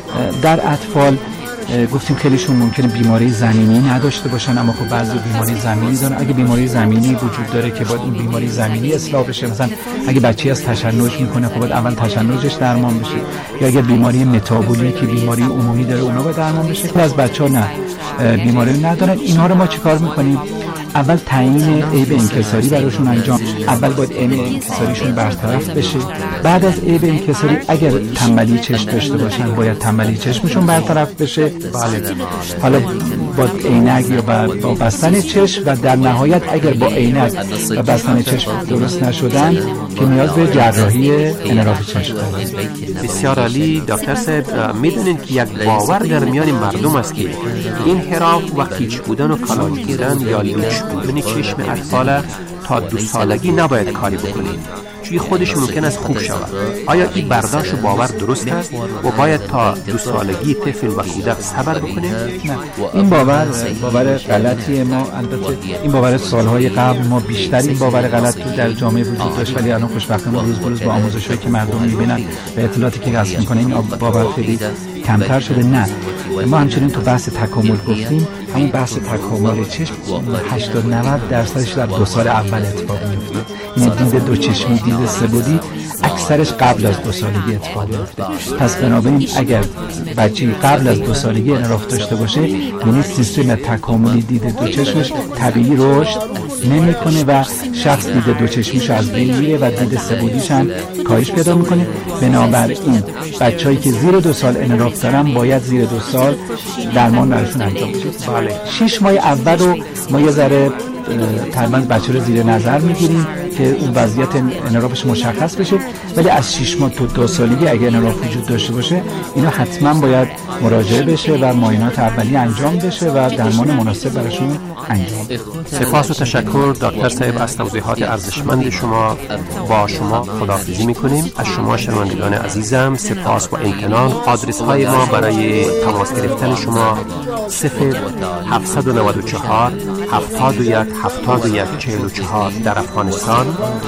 S7: در اطفال گفتیم خیلیشون ممکنه بیماری زمینی نداشته باشن، اما خب بعضی بیماری زمینی دارن. اگه بیماری زمینی وجود داره که باید این بیماری زمینی اصلاح بشه، مثلا اگه بچه‌ای از تشنج میکنه خب باید اول تشنجش درمان بشه، یا اگه بیماری متابولیک که بیماری عمومی داره اونا باید درمان بشه. از بچه‌ها نه بیماری ندارن. اینها رو ما چیکار میکنیم؟ اول تعیین عیب انکساری براشون انجام. اول باید عیب انکساریشون برطرف بشه. بعد از عیب انکساری اگر تنبلی چشم داشته باشن باید تنبلی چشمشون برطرف بشه. بله. حالا با عینک یا با بستن چشم، و در نهایت اگر با عینک و بستن چشم درست نشدن که نیاز به جراحی انحراف چشم داره.
S6: بسیار عالی دکتر صاحب. میدونین که یک باور در میان مردم است که انحراف و قیچ بودن و کلاج گیرن یا لیچ بودن چشم اطفال تا دو سالگی نباید کاری بکنید، چون خودش ممکن است خوب شود. آیا این برداشت و باور درست است و باید تا دو سالگی طفل و کودک صبر بکنه؟
S7: نه، این باور باور غلطیه. ما البته این باور سالهای قبل ما بیشتر این باور غلط که در جامعه وجود داشت، ولی الان خوشبختانه روز به روز با آموزش‌هایی که مردم می‌بینن و اطلاعاتی که کسب می‌کنن این باور خیلی کمتر شده. نه، ما همچنین تو بحث تکامل گفتیم، همون بحث تکامل چشم هشتاد نود درصدش در دو سال اول اتفاق میفته. این دید دو چشمی، دید سه‌بعدی اکثرش قبل از دو سالگی اتفاق میفته. پس بنابراین اگر بچه قبل از دو سالگی انحراف داشته باشه، یعنی سیستم تکاملی دید دو چشمش طبیعی رشد نمیکنه و شخص دید دو چشمیش از بین میره و دید سه‌بعدیش هم کاهش پیدا میکنه. بنابراین بچه‌ای که زیر دو سال انحراف دارن باید زیر دو سال درمان براشون انجام بشه. بله. شش ماه اول رو ما یه ذره تقریبا بچه رو زیر نظر میگیریم که اون وضعیت انحرافش مشخص بشه، ولی از شش ماه تا دو سالگی اگه انحراف وجود داشته باشه اینا حتما باید مراجعه بشه و معاینات اولیه انجام بشه و درمان مناسب براشون انجام بشه.
S6: سپاس و تشکر دکتر صاحب از توضیحات ارزشمند شما. با شما خداحافظی میکنیم. از شما شنوندگان عزیزم سپاس و امتنان. آدرس های ما برای تماس گرفتن شما صفر هفت نه چهار هفتاد و یک هفتاد و یک چهل و چهار در افغانستان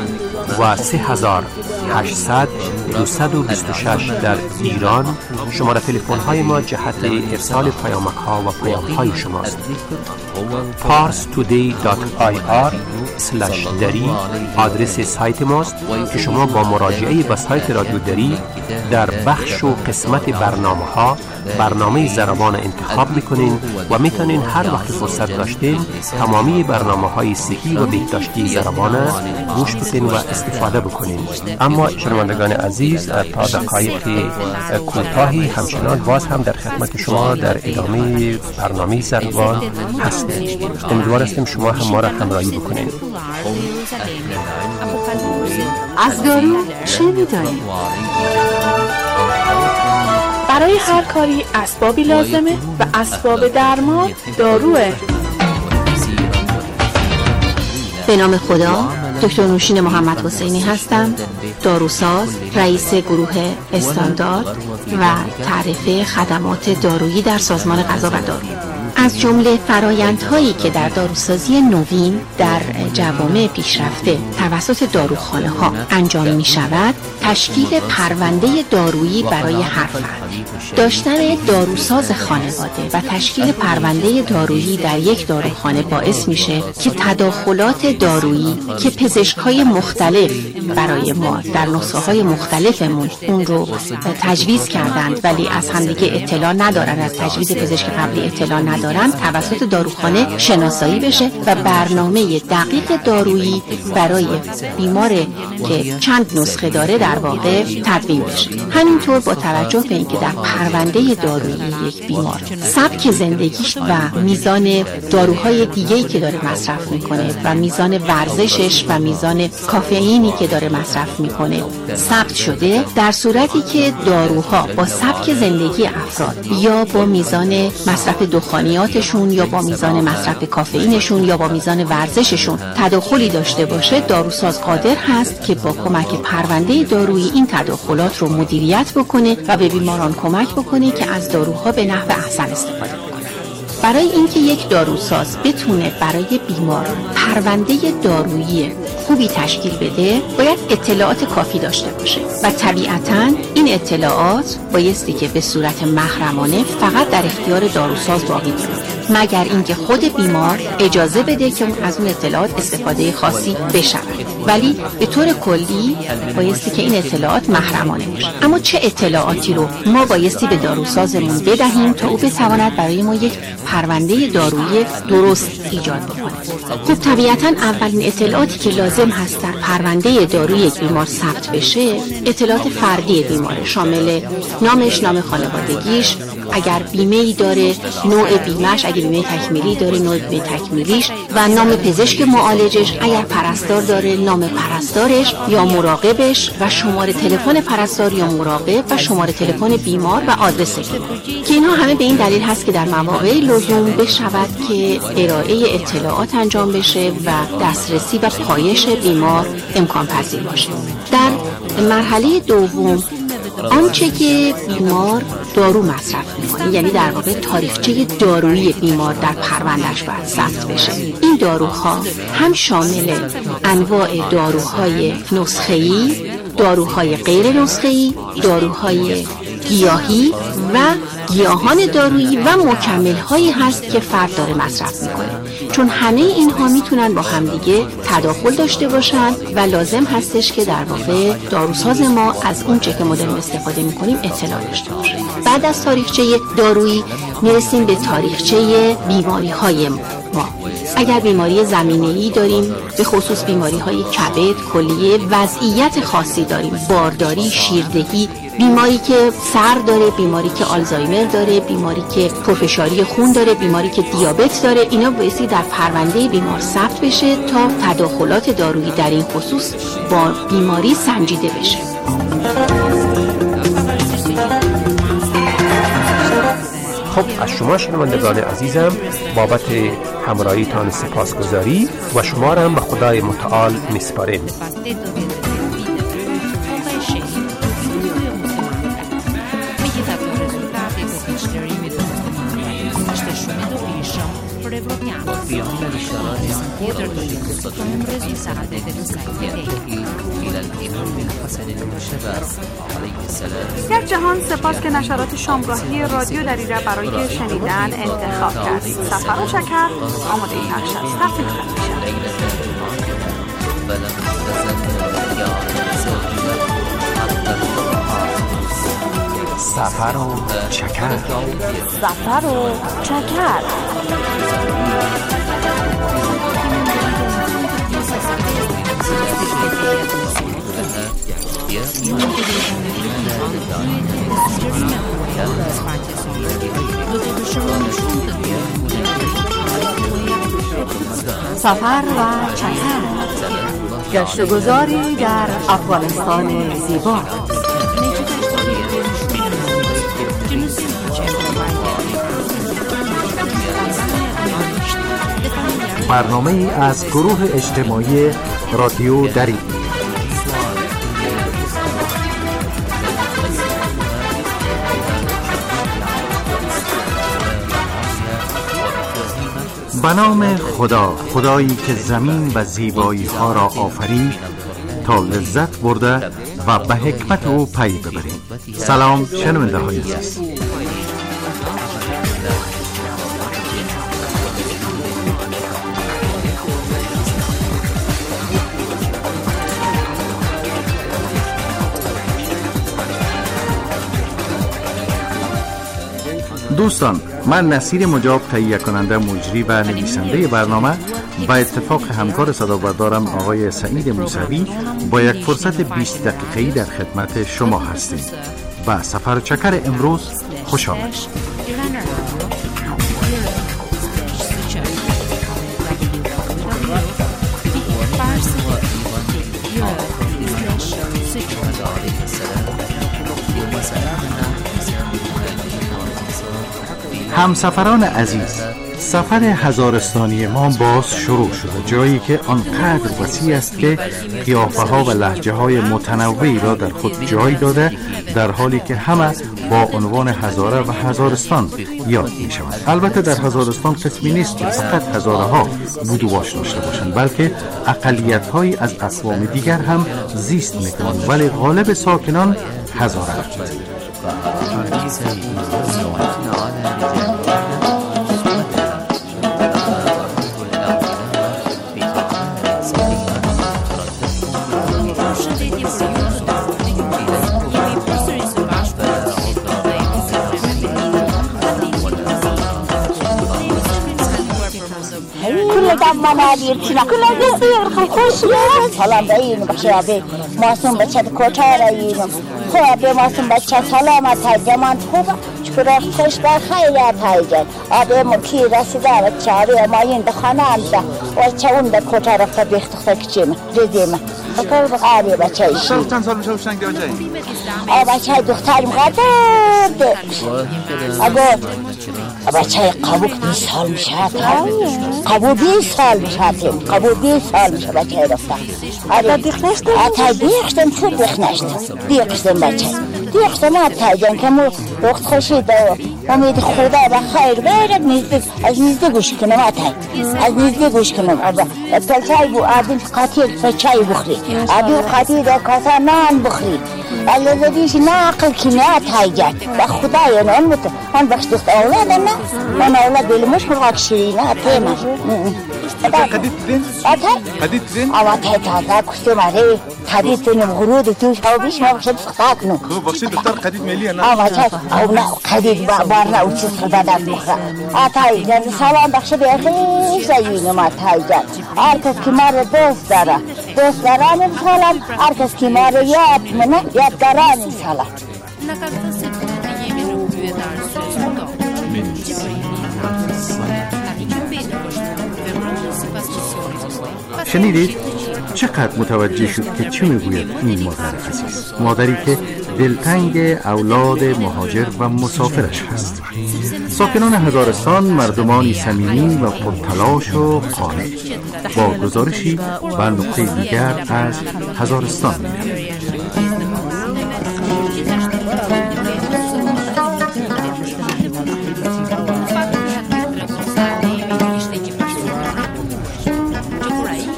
S6: و سه هزار و هشتصد دویست و بیست و شش در ایران. شماره تلفن های ما جهت ارسال پیامک ها و پیام های شماست. پارس تودی دات آی آر اسلش دری آدرس سایت ماست که شما با مراجعه به سایت رادیو دری در بخش و قسمت برنامه ها برنامه ضربان انتخاب میکنین و میتونین هر وقت فرصت داشتین تمامی برنامه های صحی و بهداشتی ضربان گوش بدین و استفاده بکنین. اما شنوندگان عزیز، تا دقایق کوتاهی همچنان باز هم در خدمت شما در ادامه برنامه ضربان هستیم. امیدوار هستیم شما هم ما را همراهی بکنین.
S4: از دارو چه می‌دانید؟ برای هر کاری اسبابی لازمه و اسباب درمان داروه.
S8: به نام خدا، دکتر نوشین محمد حسینی هستم، داروساز، رئیس گروه استاندارد و تعرفه خدمات دارویی در سازمان غذا و دارو. از جمله فرآیندهایی که در داروسازی نوین در جوامع پیشرفته توسط داروخانه ها انجام می شود، تشکیل پرونده دارویی برای هر فرد. داشتن داروساز خانواده و تشکیل پرونده دارویی در یک داروخانه باعث میشه که تداخلات دارویی که پزشک‌های مختلف برای ما در نسخه‌های مختلفمون اون رو تجویز کردند ولی از همدیگه اطلاع ندارن، از تجویز پزشک قبلی اطلاع ندارن، توسط داروخانه شناسایی بشه و برنامه دقیق دارویی برای بیمار که چند نسخه داره در واقع تدوین بشه. همینطور با توجه به اینکه در پرونده دارویی یک بیمار سبک زندگیش و میزان داروهای دیگه‌ای که داره مصرف میکنه و میزان ورزشش و میزان کافئینی که داره مصرف میکنه ثبت شده، در صورتی که داروها با سبک زندگی افراد یا با میزان مصرف دخانیاتشون یا با میزان مصرف کافئینشون یا با میزان ورزششون تداخلی داشته باشه، داروساز قادر هست که با کمک پرونده دارویی این تداخلات رو مدیریت بکنه و به بیماران کمک بکنه که از داروها به نحو احسن استفاده بکنه. برای اینکه یک داروساز بتونه برای بیمار پرونده دارویی خوبی تشکیل بده، باید اطلاعات کافی داشته باشه و طبیعتاً این اطلاعات بایستی که به صورت محرمانه فقط در اختیار داروساز باقی بمونه، مگر اینکه خود بیمار اجازه بده که از اون اطلاعات استفاده خاصی بشه. ولی به طور کلی بایستی که این اطلاعات محرمانه باشه. اما چه اطلاعاتی رو ما بایستی به داروسازمون بدهیم تا او بتواند برای ما یک پرونده دارویی درست ایجاد بکنه؟ خب طبیعتاً اولین اطلاعاتی که لازم هست در پرونده دارویی یک بیمار ثبت بشه، اطلاعات فردی بیمار، شامل نامش، نام خانوادگیش، اگر بیمه‌ای داره نوع بیمه‌اش، اگر بیمه تکمیلی داره نوع بیمه تکمیلیش و نام پزشک معالجش، اگر پرستار داره نام پرستارش یا مراقبش و شماره تلفن پرستار یا مراقب و شماره تلفن بیمار و آدرس بیمار، که اینها همه به این دلیل هست که در مواقع لزوم بشود که ارائه اطلاعات انجام بشه و دسترسی و پایش بیمار امکان پذیر باشه. در مرحله دوم آنچه که بیمار دارو مصرف میکنه، یعنی در واقع تاریخچه دارویی بیمار در پروندهش باید ثبت بشه. این داروها هم شامل انواع داروهای نسخه‌ای، داروهای غیر نسخه‌ای، داروهای گیاهی و گیاهان دارویی و مکمل‌هایی هست که فرد داره مصرف میکنه، چون همه اینها میتونن با همدیگه تداخل داشته باشن و لازم هستش که در واقع داروساز ما از اون چه که ما داریم استفاده میکنیم اطلاع داشته باشه. بعد از تاریخچه دارویی میرسیم به تاریخچه بیماری‌های ما. اگر بیماری زمینه‌ای داریم، به خصوص بیماری‌های کبد، کلیه، وضعیت خاصی داریم، بارداری، شیردهی، بیماری که سر داره، بیماری که آلزایمر داره، بیماری که پرفشاری خون داره، بیماری که دیابت داره، اینا بایستی در پرونده بیمار ثبت بشه تا تداخلات دارویی در این خصوص با بیماری سنجیده بشه.
S6: خب از شما شنوندگان عزیزم بابت همراهیتان سپاسگزاری و شما را به خدای متعال میسپاریم.
S9: در جهان سپاس که نشرات شامگاهی رادیو دری را برای شنیدن انتخاب کرد. سفر و شکر آماده پخش است. تقدیم می‌شود.
S6: سفر و چکر.
S5: سفر و چکر.
S4: سفر و چکر، گشتگذاری در افغانستان زیبا.
S10: برنامه ای از گروه اجتماعی رادیو دری. به نام خدا، خدایی که زمین و زیبایی ها را آفرید تا لذت برده و به حکمت او پی ببریم. سلام شنونده های عزیز. دوستان، من نصیر مجاب، تهیه کننده، مجری و نویسنده برنامه، با اتفاق همکار صدابردارم آقای سعید موسوی با یک فرصت بیست دقیقه‌ای در خدمت شما هستیم. با سفر چکر امروز خوش آمدید. همسفران عزیز، سفر هزارستانی ما باز شروع شده، جایی که آنقدر وسیع است که قیافه ها و لهجه های متنوعی را در خود جای داده، در حالی که همه با عنوان هزاره و هزارستان یاد می شوند. البته در هزارستان قسمی نیست که فقط هزاره ها بود و باش داشته باشند، بلکه اقلیت هایی از اقوام دیگر هم زیست می کنند، ولی غالب ساکنان هزاره هستند.
S5: من علی چینا کلا بسیار خوشیه. سلام دایم بخیابه ماسون بچه کوچه راییم خوابه ماسون بچه سلامت های جمان خوب شکر خوش بر خیلیت های جان آبه مکی رسیده و چاره ماین دخانه همده و چه اون در کوچه رفته بیخت کچیم ریدیم بکر بقاری بچه ایشی.
S11: چند سال میشه بشنگ دیو جایی؟
S5: آه بچه های دختریم قدر اگر بچه های قبول بیست سال میشه قبول بیست سال میشه قبول بیست سال میشه بچه های رفته. آتا دیخ نشتم؟ آتا دیختم چون دیخ نشتم دیختم بچه دیختم آتا جان که مو وقت خوشید و امید خدا بخیر بیرد نزدیک از نزدیک گوش کنم آتا از نزدیک گوش کنم پلچای بو آدم قطیر چای بخری آدم قطیر در کاسا نان بخری اللي بديش ناقل كميات هايجات بخدايا انا امت انا بخدت اولادنا انا اولاد اللي مش مرغاك شيرينا تيما
S11: قديت زين
S5: اتاي
S11: قديت زين
S5: او اتاي تاتا كستم عليه قديت زين مغرود توش او بيش ما بخدت فقاكنو
S11: هو بخشيت دكتور قديت مليا
S5: انا او اتاي او نا قديت بارنا وتشي خدادات بخرا اتاي جان سلام بخشت يا اخي زينا ما تايجات اركس كمار دوست داره دوست دارم سلام اركس كمار ياد منه ياد دارم سلام
S10: شنیدید؟ چقدر متوجه شد که چه میگوید این مادر عزیز، مادری که دلتنگ اولاد مهاجر و مسافرش هست. ساکنان هزارستان مردمانی صمیمی و پرتلاش و قانع. با گزارشی به نقطه دیگر از هزارستان می‌رویم.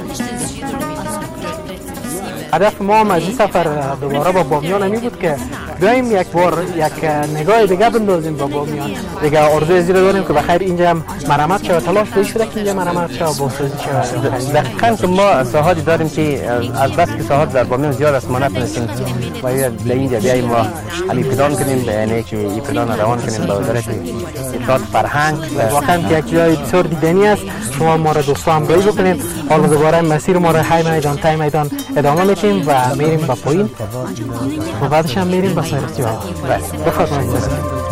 S12: هدف ما هم از این سفر دوباره با بامیان همی بود که بیایم یک بار یک نگاه دیگه بندازیم به بامیان دیگه. آرزوی زیر داریم که بخیر اینجا مرمت شود، تلاش بایی شده که اینجا مرمت شود، بازسازی شود.
S13: دقیقاً که ما ساحاتی داریم که از بس که ساحات در بامیان زیاد است ما نتونستیم باید اینجا بیاییم ما علی پدان کنیم، یعنی که این پدان روان کنیم به وزارت اطلاعات فرهنگ.
S12: واقعا که یک جای بسیار دیدنی است. شما ما را دوستا همراهی بکنید. حالا دوباره مسیر ما را های میدان تای میدان ادامه میدیم و میریم به پایین و بعدش هم میریم به سایرسی‌ها. بفرمایید.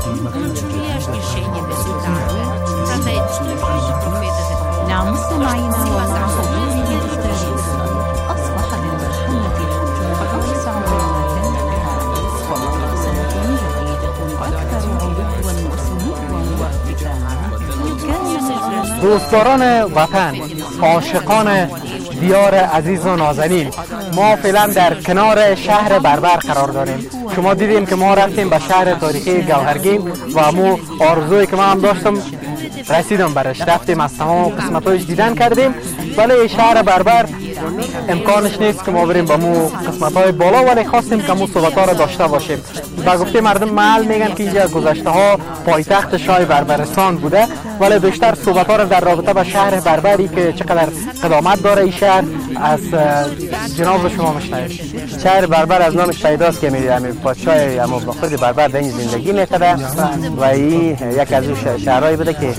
S12: دوستداران وطن، عاشقان دیار عزیز و نازنین، ما فعلا در کنار شهر بربر قرار داریم. شما دیدیم که ما رفتیم به شهر تاریخی گوهرگین و امو آرزوی که ما هم داشتم رسیدم برش، رفتیم از تمام قسمت‌هایش دیدن کردیم. ولی شهر بربر امکانش نیست که ما بریم به مو قسمت‌های بالا، ولی خواستیم که مو صحبت‌ها را داشته باشیم. و گفته مردم محل میگن که اینجا گذشته‌ها پایتخت شاه بربرستان بوده، ولی بیشتر صحبت‌ها را در رابطه با شهر بربری که چقدر قدامت داره این شهر از جناب شما میشنویم.
S13: شهر بربر از نامش پیداست که می‌دونیم پادشاه اما خود بربر در این زندگی می‌کرده و این یک از اون شهرهایی بوده که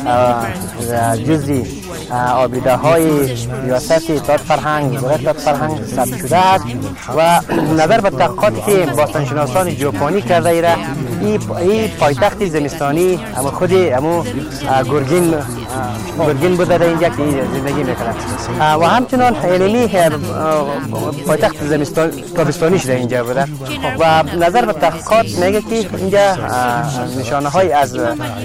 S13: جزئی آبیده های ریاست اطلاعات فرهنگ وزارت فرهنگ ثبت شده است و نظر به تحقیقاتی که باستانشناسان ژاپنی کرده ایره این پایتخت زمستانی اما خود امو گرگین گرگین بوده در اینجا که زندگی میکنه و همچنان علمی پایتخت زمستان تابستانی شده اینجا بوده و نظر به تحقیقات میگه که اینجا نشانه های از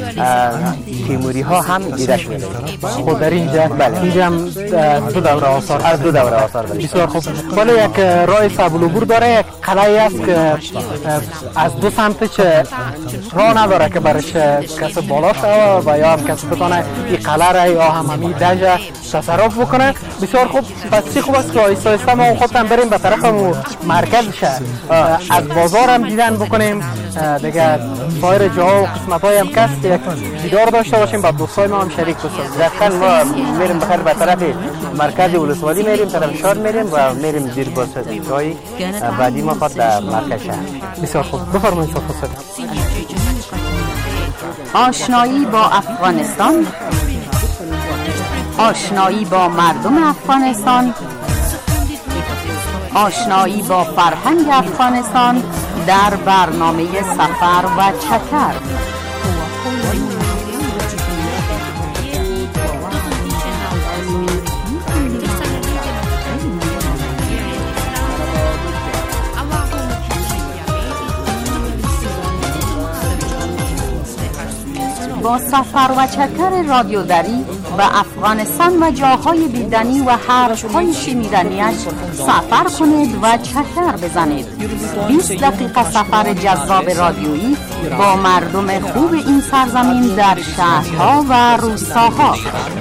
S13: تیموری ها هم دیده شده.
S12: خود در اینجا
S13: بله
S12: اینجا هم دو دوره آثار
S13: از دو دوره آثار داره.
S12: بسیار خوب. ولی یک راه سبل عبور داره، یک قلعه است که از دو سمت چه راه نداره که برش کسی بالا شود و یا هم کسی بتونه این قلعه را یا هم همین دژه تصرف بکنه. بسیار خوب. پس چی خوب است که آیسته آیسته ما خودتان بریم به طرف مرکز شهر، از بازار هم دیدن بکنیم دیگه، سایر جاها و قسمت‌های هم کس یک دیدار داشته باشیم، با دوستای ما هم شریک بشیم.
S13: دقیقاً ما میریم بخیر به طرف مرکز ولسوالی میریم، طرف شهر میریم و میریم زیر بازسازی بعدی ما خود در مرکز شهر.
S12: بسیار خوب. بفرمایید صاحب.
S5: آشنایی با افغانستان، آشنایی با مردم افغانستان، آشنایی با فرهنگ افغانستان در برنامه سفر و چکر. با سفر و چکر رادیو دری به افغانستان و جاهای دیدنی و حرفهای شنیدنیش سفر کنید و چکر بزنید. بیست دقیقه سفر جذاب رادیویی با مردم خوب این سرزمین در شهرها و روستاها.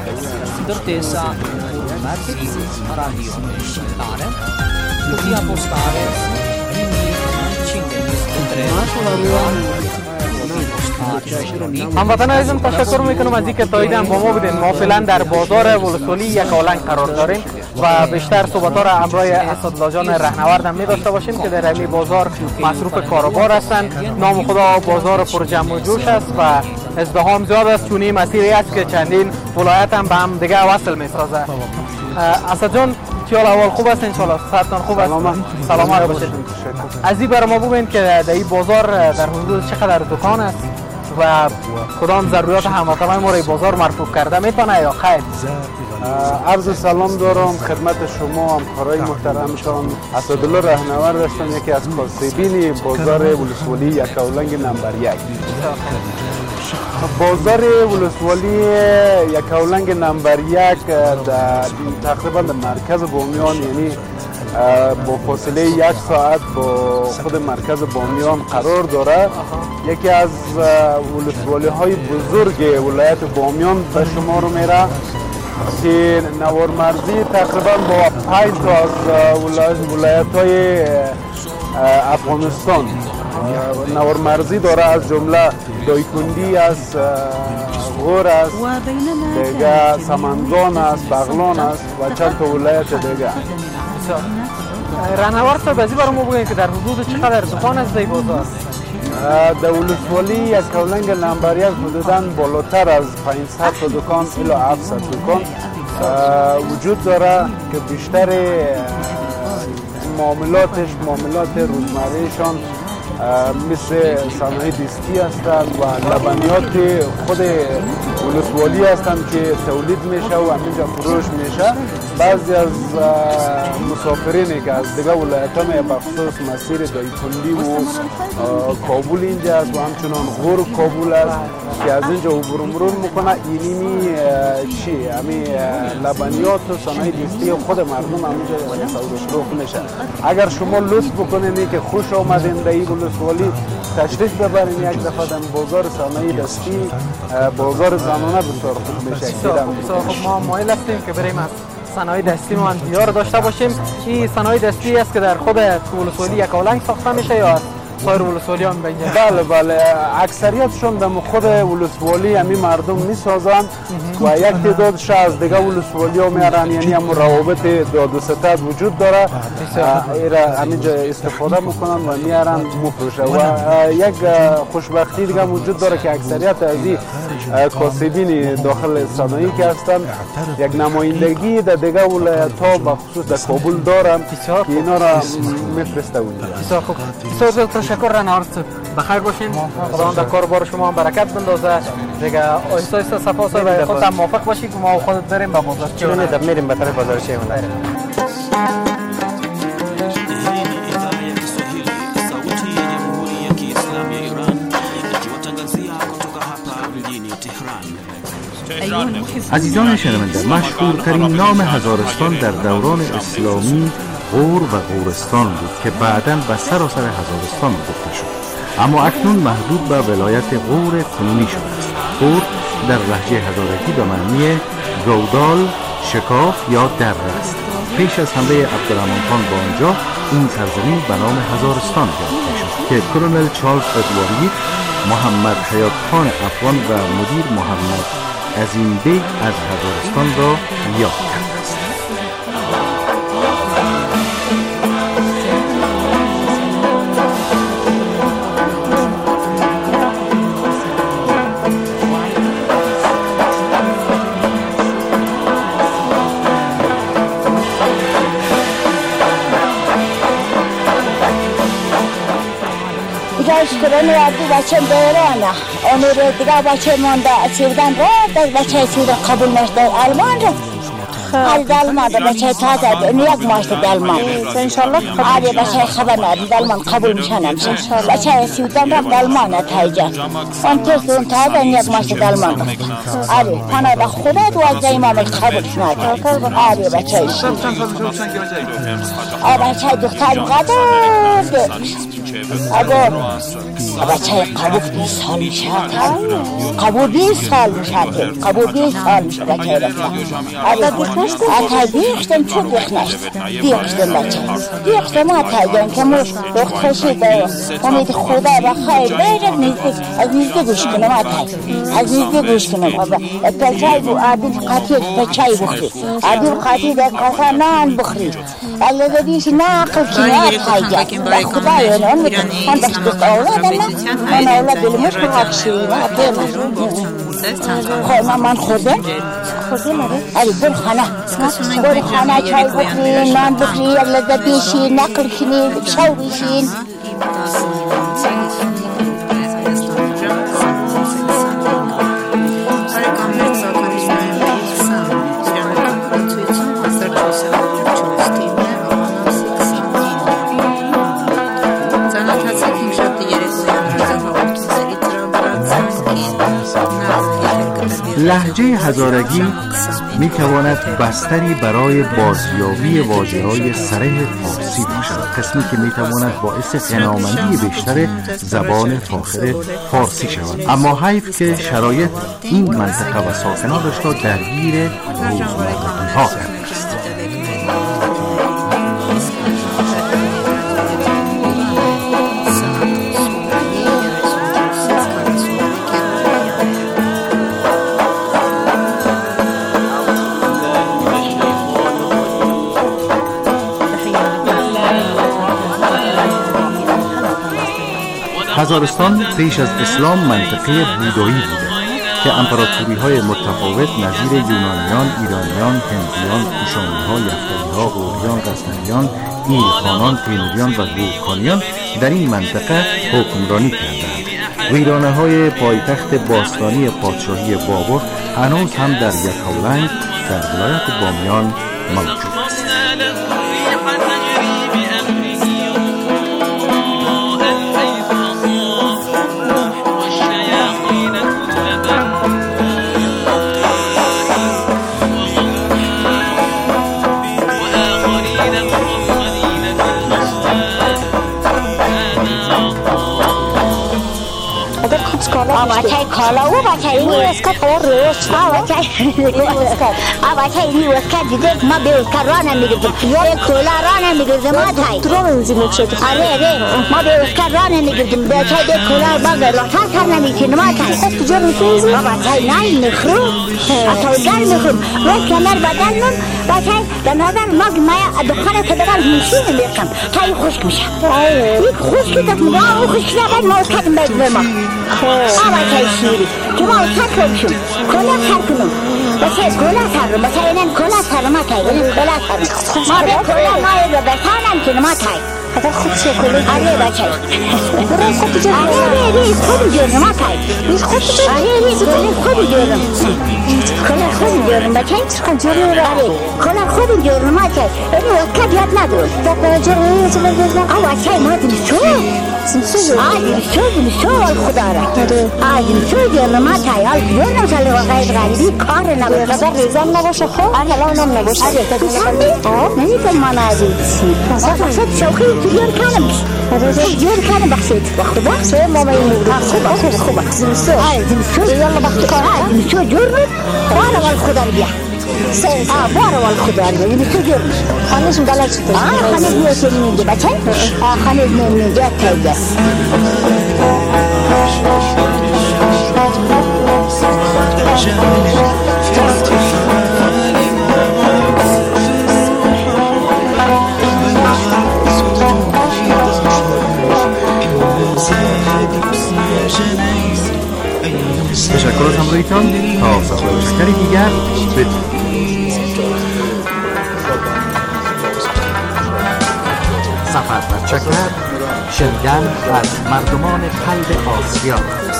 S12: هموطنان عزیزم تشکر میکنم از اینکه تا ایدم با ما بودین. ما فعلا در بازار ولسوالی یک آلنگ قرار داریم و بیشتر صحبت‌ها را همراه اسدالله جان رهنورد هم می‌داشته باشیم که در این بازار مصروف کاروبار هستند. نام خدا بازار پر جمع و جوش است و ازدحام زیاد است، چون این مسیری است که چندین ولایت هم به هم دیگه وصل می‌سازه. اسد جان چیال اول خوب است؟ انشالله صحتتان خوب است؟ سلامت باشید. از این برای ما بگوین که در این بازار در حدود چقدر دکان است و کدام ضروریات هموطنان ما را بازار مرفوع کرده میتونه یا خیر؟
S14: عرض سلام دارم خدمت شما همکارای محترمشان. اسدالله رهنورد هستم، یکی از کاسبین بازار ولسوالی یکاولنگ نمبر یک. بازار ولسوالی یکاولنگ نمبر یک در تقریبا در مرکز بامیان، یعنی با فاصله یک ساعت با خود مرکز بامیان قرار داره. یکی از ولسوالی های بزرگ ولایت بامیان به شما رو میره که نوارمرزی تقریبا با پنج تا از ولایت های افغانستان نورمرزی داره، از جمله دایکندی است، غور است، دیگه سمنگان است، بغلان است و چند تا ولایت دیگه.
S12: رهنورد صاحب ازی برام بگویید که در حدود چقدر دکان است در بازار؟
S14: در ولسوالی یک کولنگ نمبر یک حدوداً بالاتر از پانصد تا دکان الی هفتصد دکان وجود داره که بیشتر معاملاتش معاملات روزمرهشان مثل صنایع دستی هستند و لبنیات خود ولسوالی هستند که تولید میشه و همینجا فروش میشه. بعضی از مسافرینی که از دیگه ولایت ها میه بخصوص مسیر دایکندی و کابل اینجا است و همچنان غور کابل است که از اینجا عبور مرور میکنه. اینی چی همین لبنیات و صنایع دستی خود مردم همینجا صادر میشه. اگر شما لطف بکنین که خوش آمدین در این ولسوالی تشریف ببرین یک دفعه در بازار صنایع دستی، بازار زنانه بسیار خوب میشه.
S12: خب ما مایل هستیم که بریم از صنایع دستی ما دیار داشته باشیم. این صنایع دستی است که در خود ولسوالی یکاولنگ ساخته میشه یا از سایر ولسوالی هم بینجا؟
S14: بله بله، اکثریتشون در خود ولسوالی همین مردم میسازن و یک تعدادش از دیگه ولسوالی ها میارن، یعنی هم روابط داد و ستد وجود داره، ایره همینجا استفاده میکنن و میارن مفروشه. و یک خوشبختی دیگه وجود داره که اکثریت از این کاسبین داخل صنایع که هستن یک نمایندگی در دیگه ولایت ها بخصوص در کابل دارن که اینا را میفرسته اونجا.
S12: بسیار خوب، بسیار تشکر رهنورد صاحب، بخیر باشین، خدا در کار بار شما برکت بندازه. دیگه آهسته آهسته صفا صاحب خودت موافق باشی که ما خودت بریم به بازار چه
S13: نه میریم به طرف بازار چه
S10: عزیزان شنونده، مشهورترین نام هزارستان در دوران اسلامی غور و غورستان بود که بعداً به سراسر هزارستان گفته شد، اما اکنون محدود به ولایت غور کنونی شده است. غور در لهجه هزارگی به معنی گودال، شکاف یا دره است. پیش از حمله عبدالرحمن خان به آنجا این سرزمین به نام هزارستان گرفته شد که کرنل چارلز ادواری، محمد حیات خان افغان و مدیر محمد عظیم بیگ از هزارستان را یاد کرده است.
S15: اشکران وردی بچه بیرانه امیر دیگه بچه مانده سیودن را در بچه سیودن قبول نشده آلمان را از دلمان در بچه تازه نیاک ماشته دلمان انشالله آره بچه خبر نداری دلمان قبول میشنم بچه سیودن را دلمان تایجا اون تست اون تازه نیاک ماشته دلمان بخته آره پناه دا خودت و از ایمام قبول شناده آره بچه ایشون آره بچه دختر قدر اگر بچه قبول بیست سال میشه قبول بیست سال میشه قبول بیست سال میشه بچه رفتن آتا دیختم چون دیخنشت دیختم بچه دیختم آتا جان که مش دخت خشید امید خدا بخیر بیرد نیزدی از نیزدی گوش کنم آتا از نیزدی گوش کنم پچای بو عادل قطیر پچای بخری عادل قطیر در کاسا نان بخری الله دیش ناقل کنی آتا جان بخدا یعنی من بس دوست اولاد من من اولاد دلمش بخشی من من خوردم خوردم آره برو خانه برو خانه چای بخری نان بخری لذت بیشین نقل کنی شو بیشین
S10: لهجه هزارگی می تواند بستری برای بازیابی واژه‌های صریح فارسی باشد، قسمی که می تواند باعث غنامندی بیشتر زبان فاخر فارسی شود. اما حیف که شرایط این منطقه و ساکنانش را درگیر روزمرگی‌ها کرده است. خزارستان پیش از اسلام منطقه بودایی بوده که امپراتوری های متفاوت نظیر یونانیان، ایرانیان، هندیان، کوشانی‌ها، یفتلی‌ها، غوریان، غزنویان، ایلخانان، تیموریان و گورکانیان در این منطقه حکمرانی کردند. ویرانه های پایتخت باستانی پادشاهی بابر هنوز هم در یکاولنگ در ولایت بامیان موجود است.
S15: Abacay kala o bacay ni uska korus abacay abacay ni uska dide ma be uska rana migirdim ya kola rana migirdim ma tay drone zimçet are are ma be uska rana migirdim bacay de kola bagar ta karna mikin ma tay tujur fiz abacay nay nkhru ata gar nkhru wa kemer badanım bacay ben hadan mag maya adkhana tadal mishim lekam tay khushk mish ay khushk tak ma khushk la bad ma uska bedma abacay şiri kima uska komşum kola karkunum bacay kola sarım bacay enen kola sarım atay enen kola sarım ma be kola maya da betanam kin ma tay kadar خوب شکلی آره بچه برای خوب جرم آره ریز خوب جرم آتای ریز خوب جرم آره ریز خوب جرم کلا خوب جرم بچه خوب جرم آره کلا خوب جرم آتای اینو وقت بیاد ندار دقیقا جرم ریز بگذارم آه بچه ما دمیشو دمیشو آه دمیشو دمیشو آل خدا را آه دمیشو جرم آتای آل جرم سالی وقای غریبی کار نباشه قدر ریزم نباشه خوب آره لانم نباشه آره آه نمیتون ما نازیدی فقط شوخی جور کنم جور کنم بخشید بخدا سه مامی مورد خوب خوب خوب زمستو آره زمستو یالا بخدا آره زمستو جور بارا وال خدا بیا سه آه بارا وال خدا بیا زمستو جور خانهشون بلد شد آه خانه بیاشون میگه بچه آه خانه میگه تایگه
S10: تشکر از همراهیتان تا سفر بسیاری دیگر بدرود. سفر و چکر شنیدن از مردمان قلب آسیا.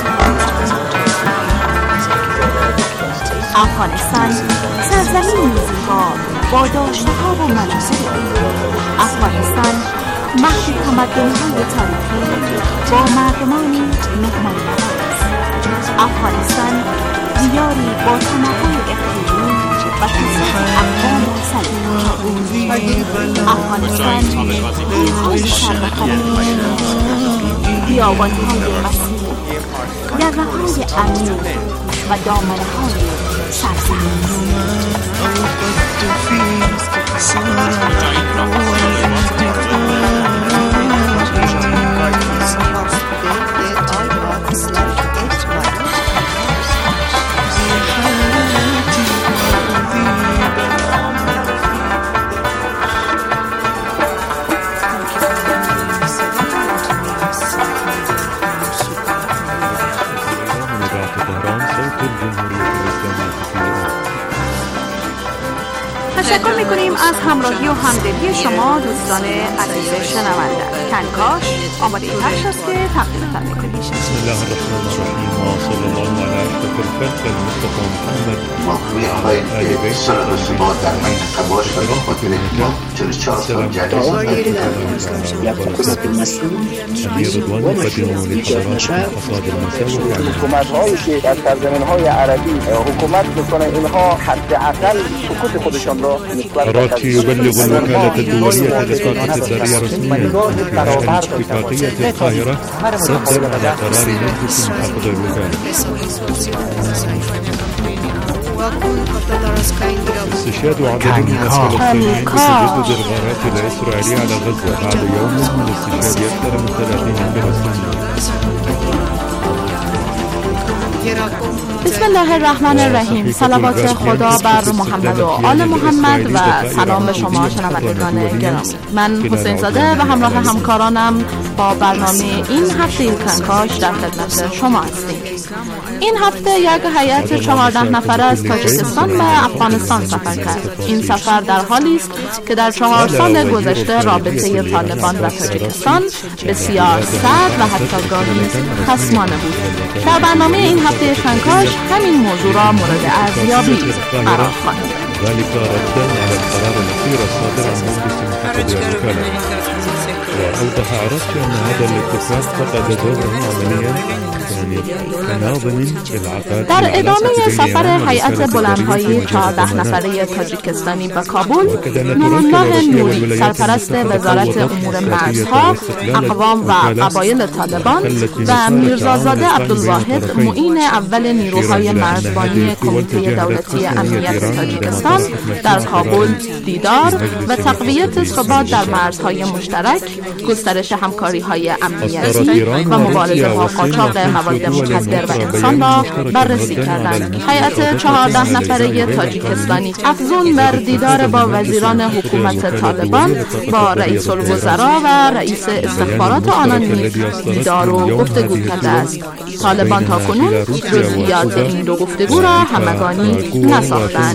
S9: افغانستان سرزمین زیبا با داشته‌ها و مناظر افغانستان مهد تمدن‌های تاریخی با مردمانی مهمان‌نواز. افغانستان دیاری با تنوع اقلیمی و تضاد اقوام و سلیقه‌ها. افغانستان کوه‌های سربخری، بیابان‌های وسیع، دره‌های عمیق و دامنه‌های سرسبز. تشکر میکنیم از همراهی و همدلی شما دوستان عزیز شنونده. کنکاش آماده پخش است که تقدیمتان میکنیم.
S1: بسم الله الرحمن الرحیم و صلی الله علی اشرف الخلق المصطفى محمد
S16: مقبولی آقای که سال رسوبات در منطقه باش و به خاطر ما چهل و چهار سال جریان
S17: حکومت‌هایی که در سرزمین‌های عربی حکومت می‌کنه اینها حداقل سکوت خودشان را
S1: قرارات يبلغ الوكالة الدولية للطاقة الذرية رسميا انتهاء اتفاقية القاهرة صدًا على قرار مجلس محافظ الوكالة. استشهاد عدد من الفلسطينيين بتجدد الغارات الإسرائيلية على غزة بعد يوم من استشهاد أكثر من ثلاثين فلسطينيا.
S9: بسم الله الرحمن الرحیم. صلوات خدا بر محمد و آل محمد و سلام به شما شنوندگان گرامی. من حسین زاده و همراه همکارانم با برنامه این هفته کنکاش در خدمت شما هستیم. این هفته یک هیئت چهارده نفره از تاجیکستان و افغانستان سفر کرد. این سفر در حالی است که در چهار سال گذشته رابطه طالبان و تاجیکستان بسیار سرد و حتی گاهی خصمانه بود. در برنامه این هفته کنکاش همین موضوع را مورد ارزیابی قرار خواهیم داد.
S1: ذلك ردا على القرار الأخير الصادر عن مجلس محافظي الوكالة. وأوضح عرفت أن هذا الاتفاق فقد دوره عمليا
S9: در ادامه سفر هیئت بلندپایه چهارده نفره تاجیکستانی به کابل، نورالله نوری سرپرست وزارت امور مرزها، اقوام و قبایل طالبان و میرزازاده عبدالواحد معین اول نیروهای مرزبانی کمیته دولتی امنیت تاجیکستان در کابل دیدار و تقویت ثبات در مرزهای مشترک، گسترش همکاری‌های امنیتی و مبارزه با قاچاق مواد مخدر و انسان را بررسی کردند. هیئت چهارده نفره تاجیکستانی افزون بر دیدار با وزیران حکومت طالبان با رئیس الوزراء و رئیس استخبارات آنان نیز دیدار و گفتگو کرده است. طالبان تاکنون جزئیات این دو گفتگو را همگانی نساختند.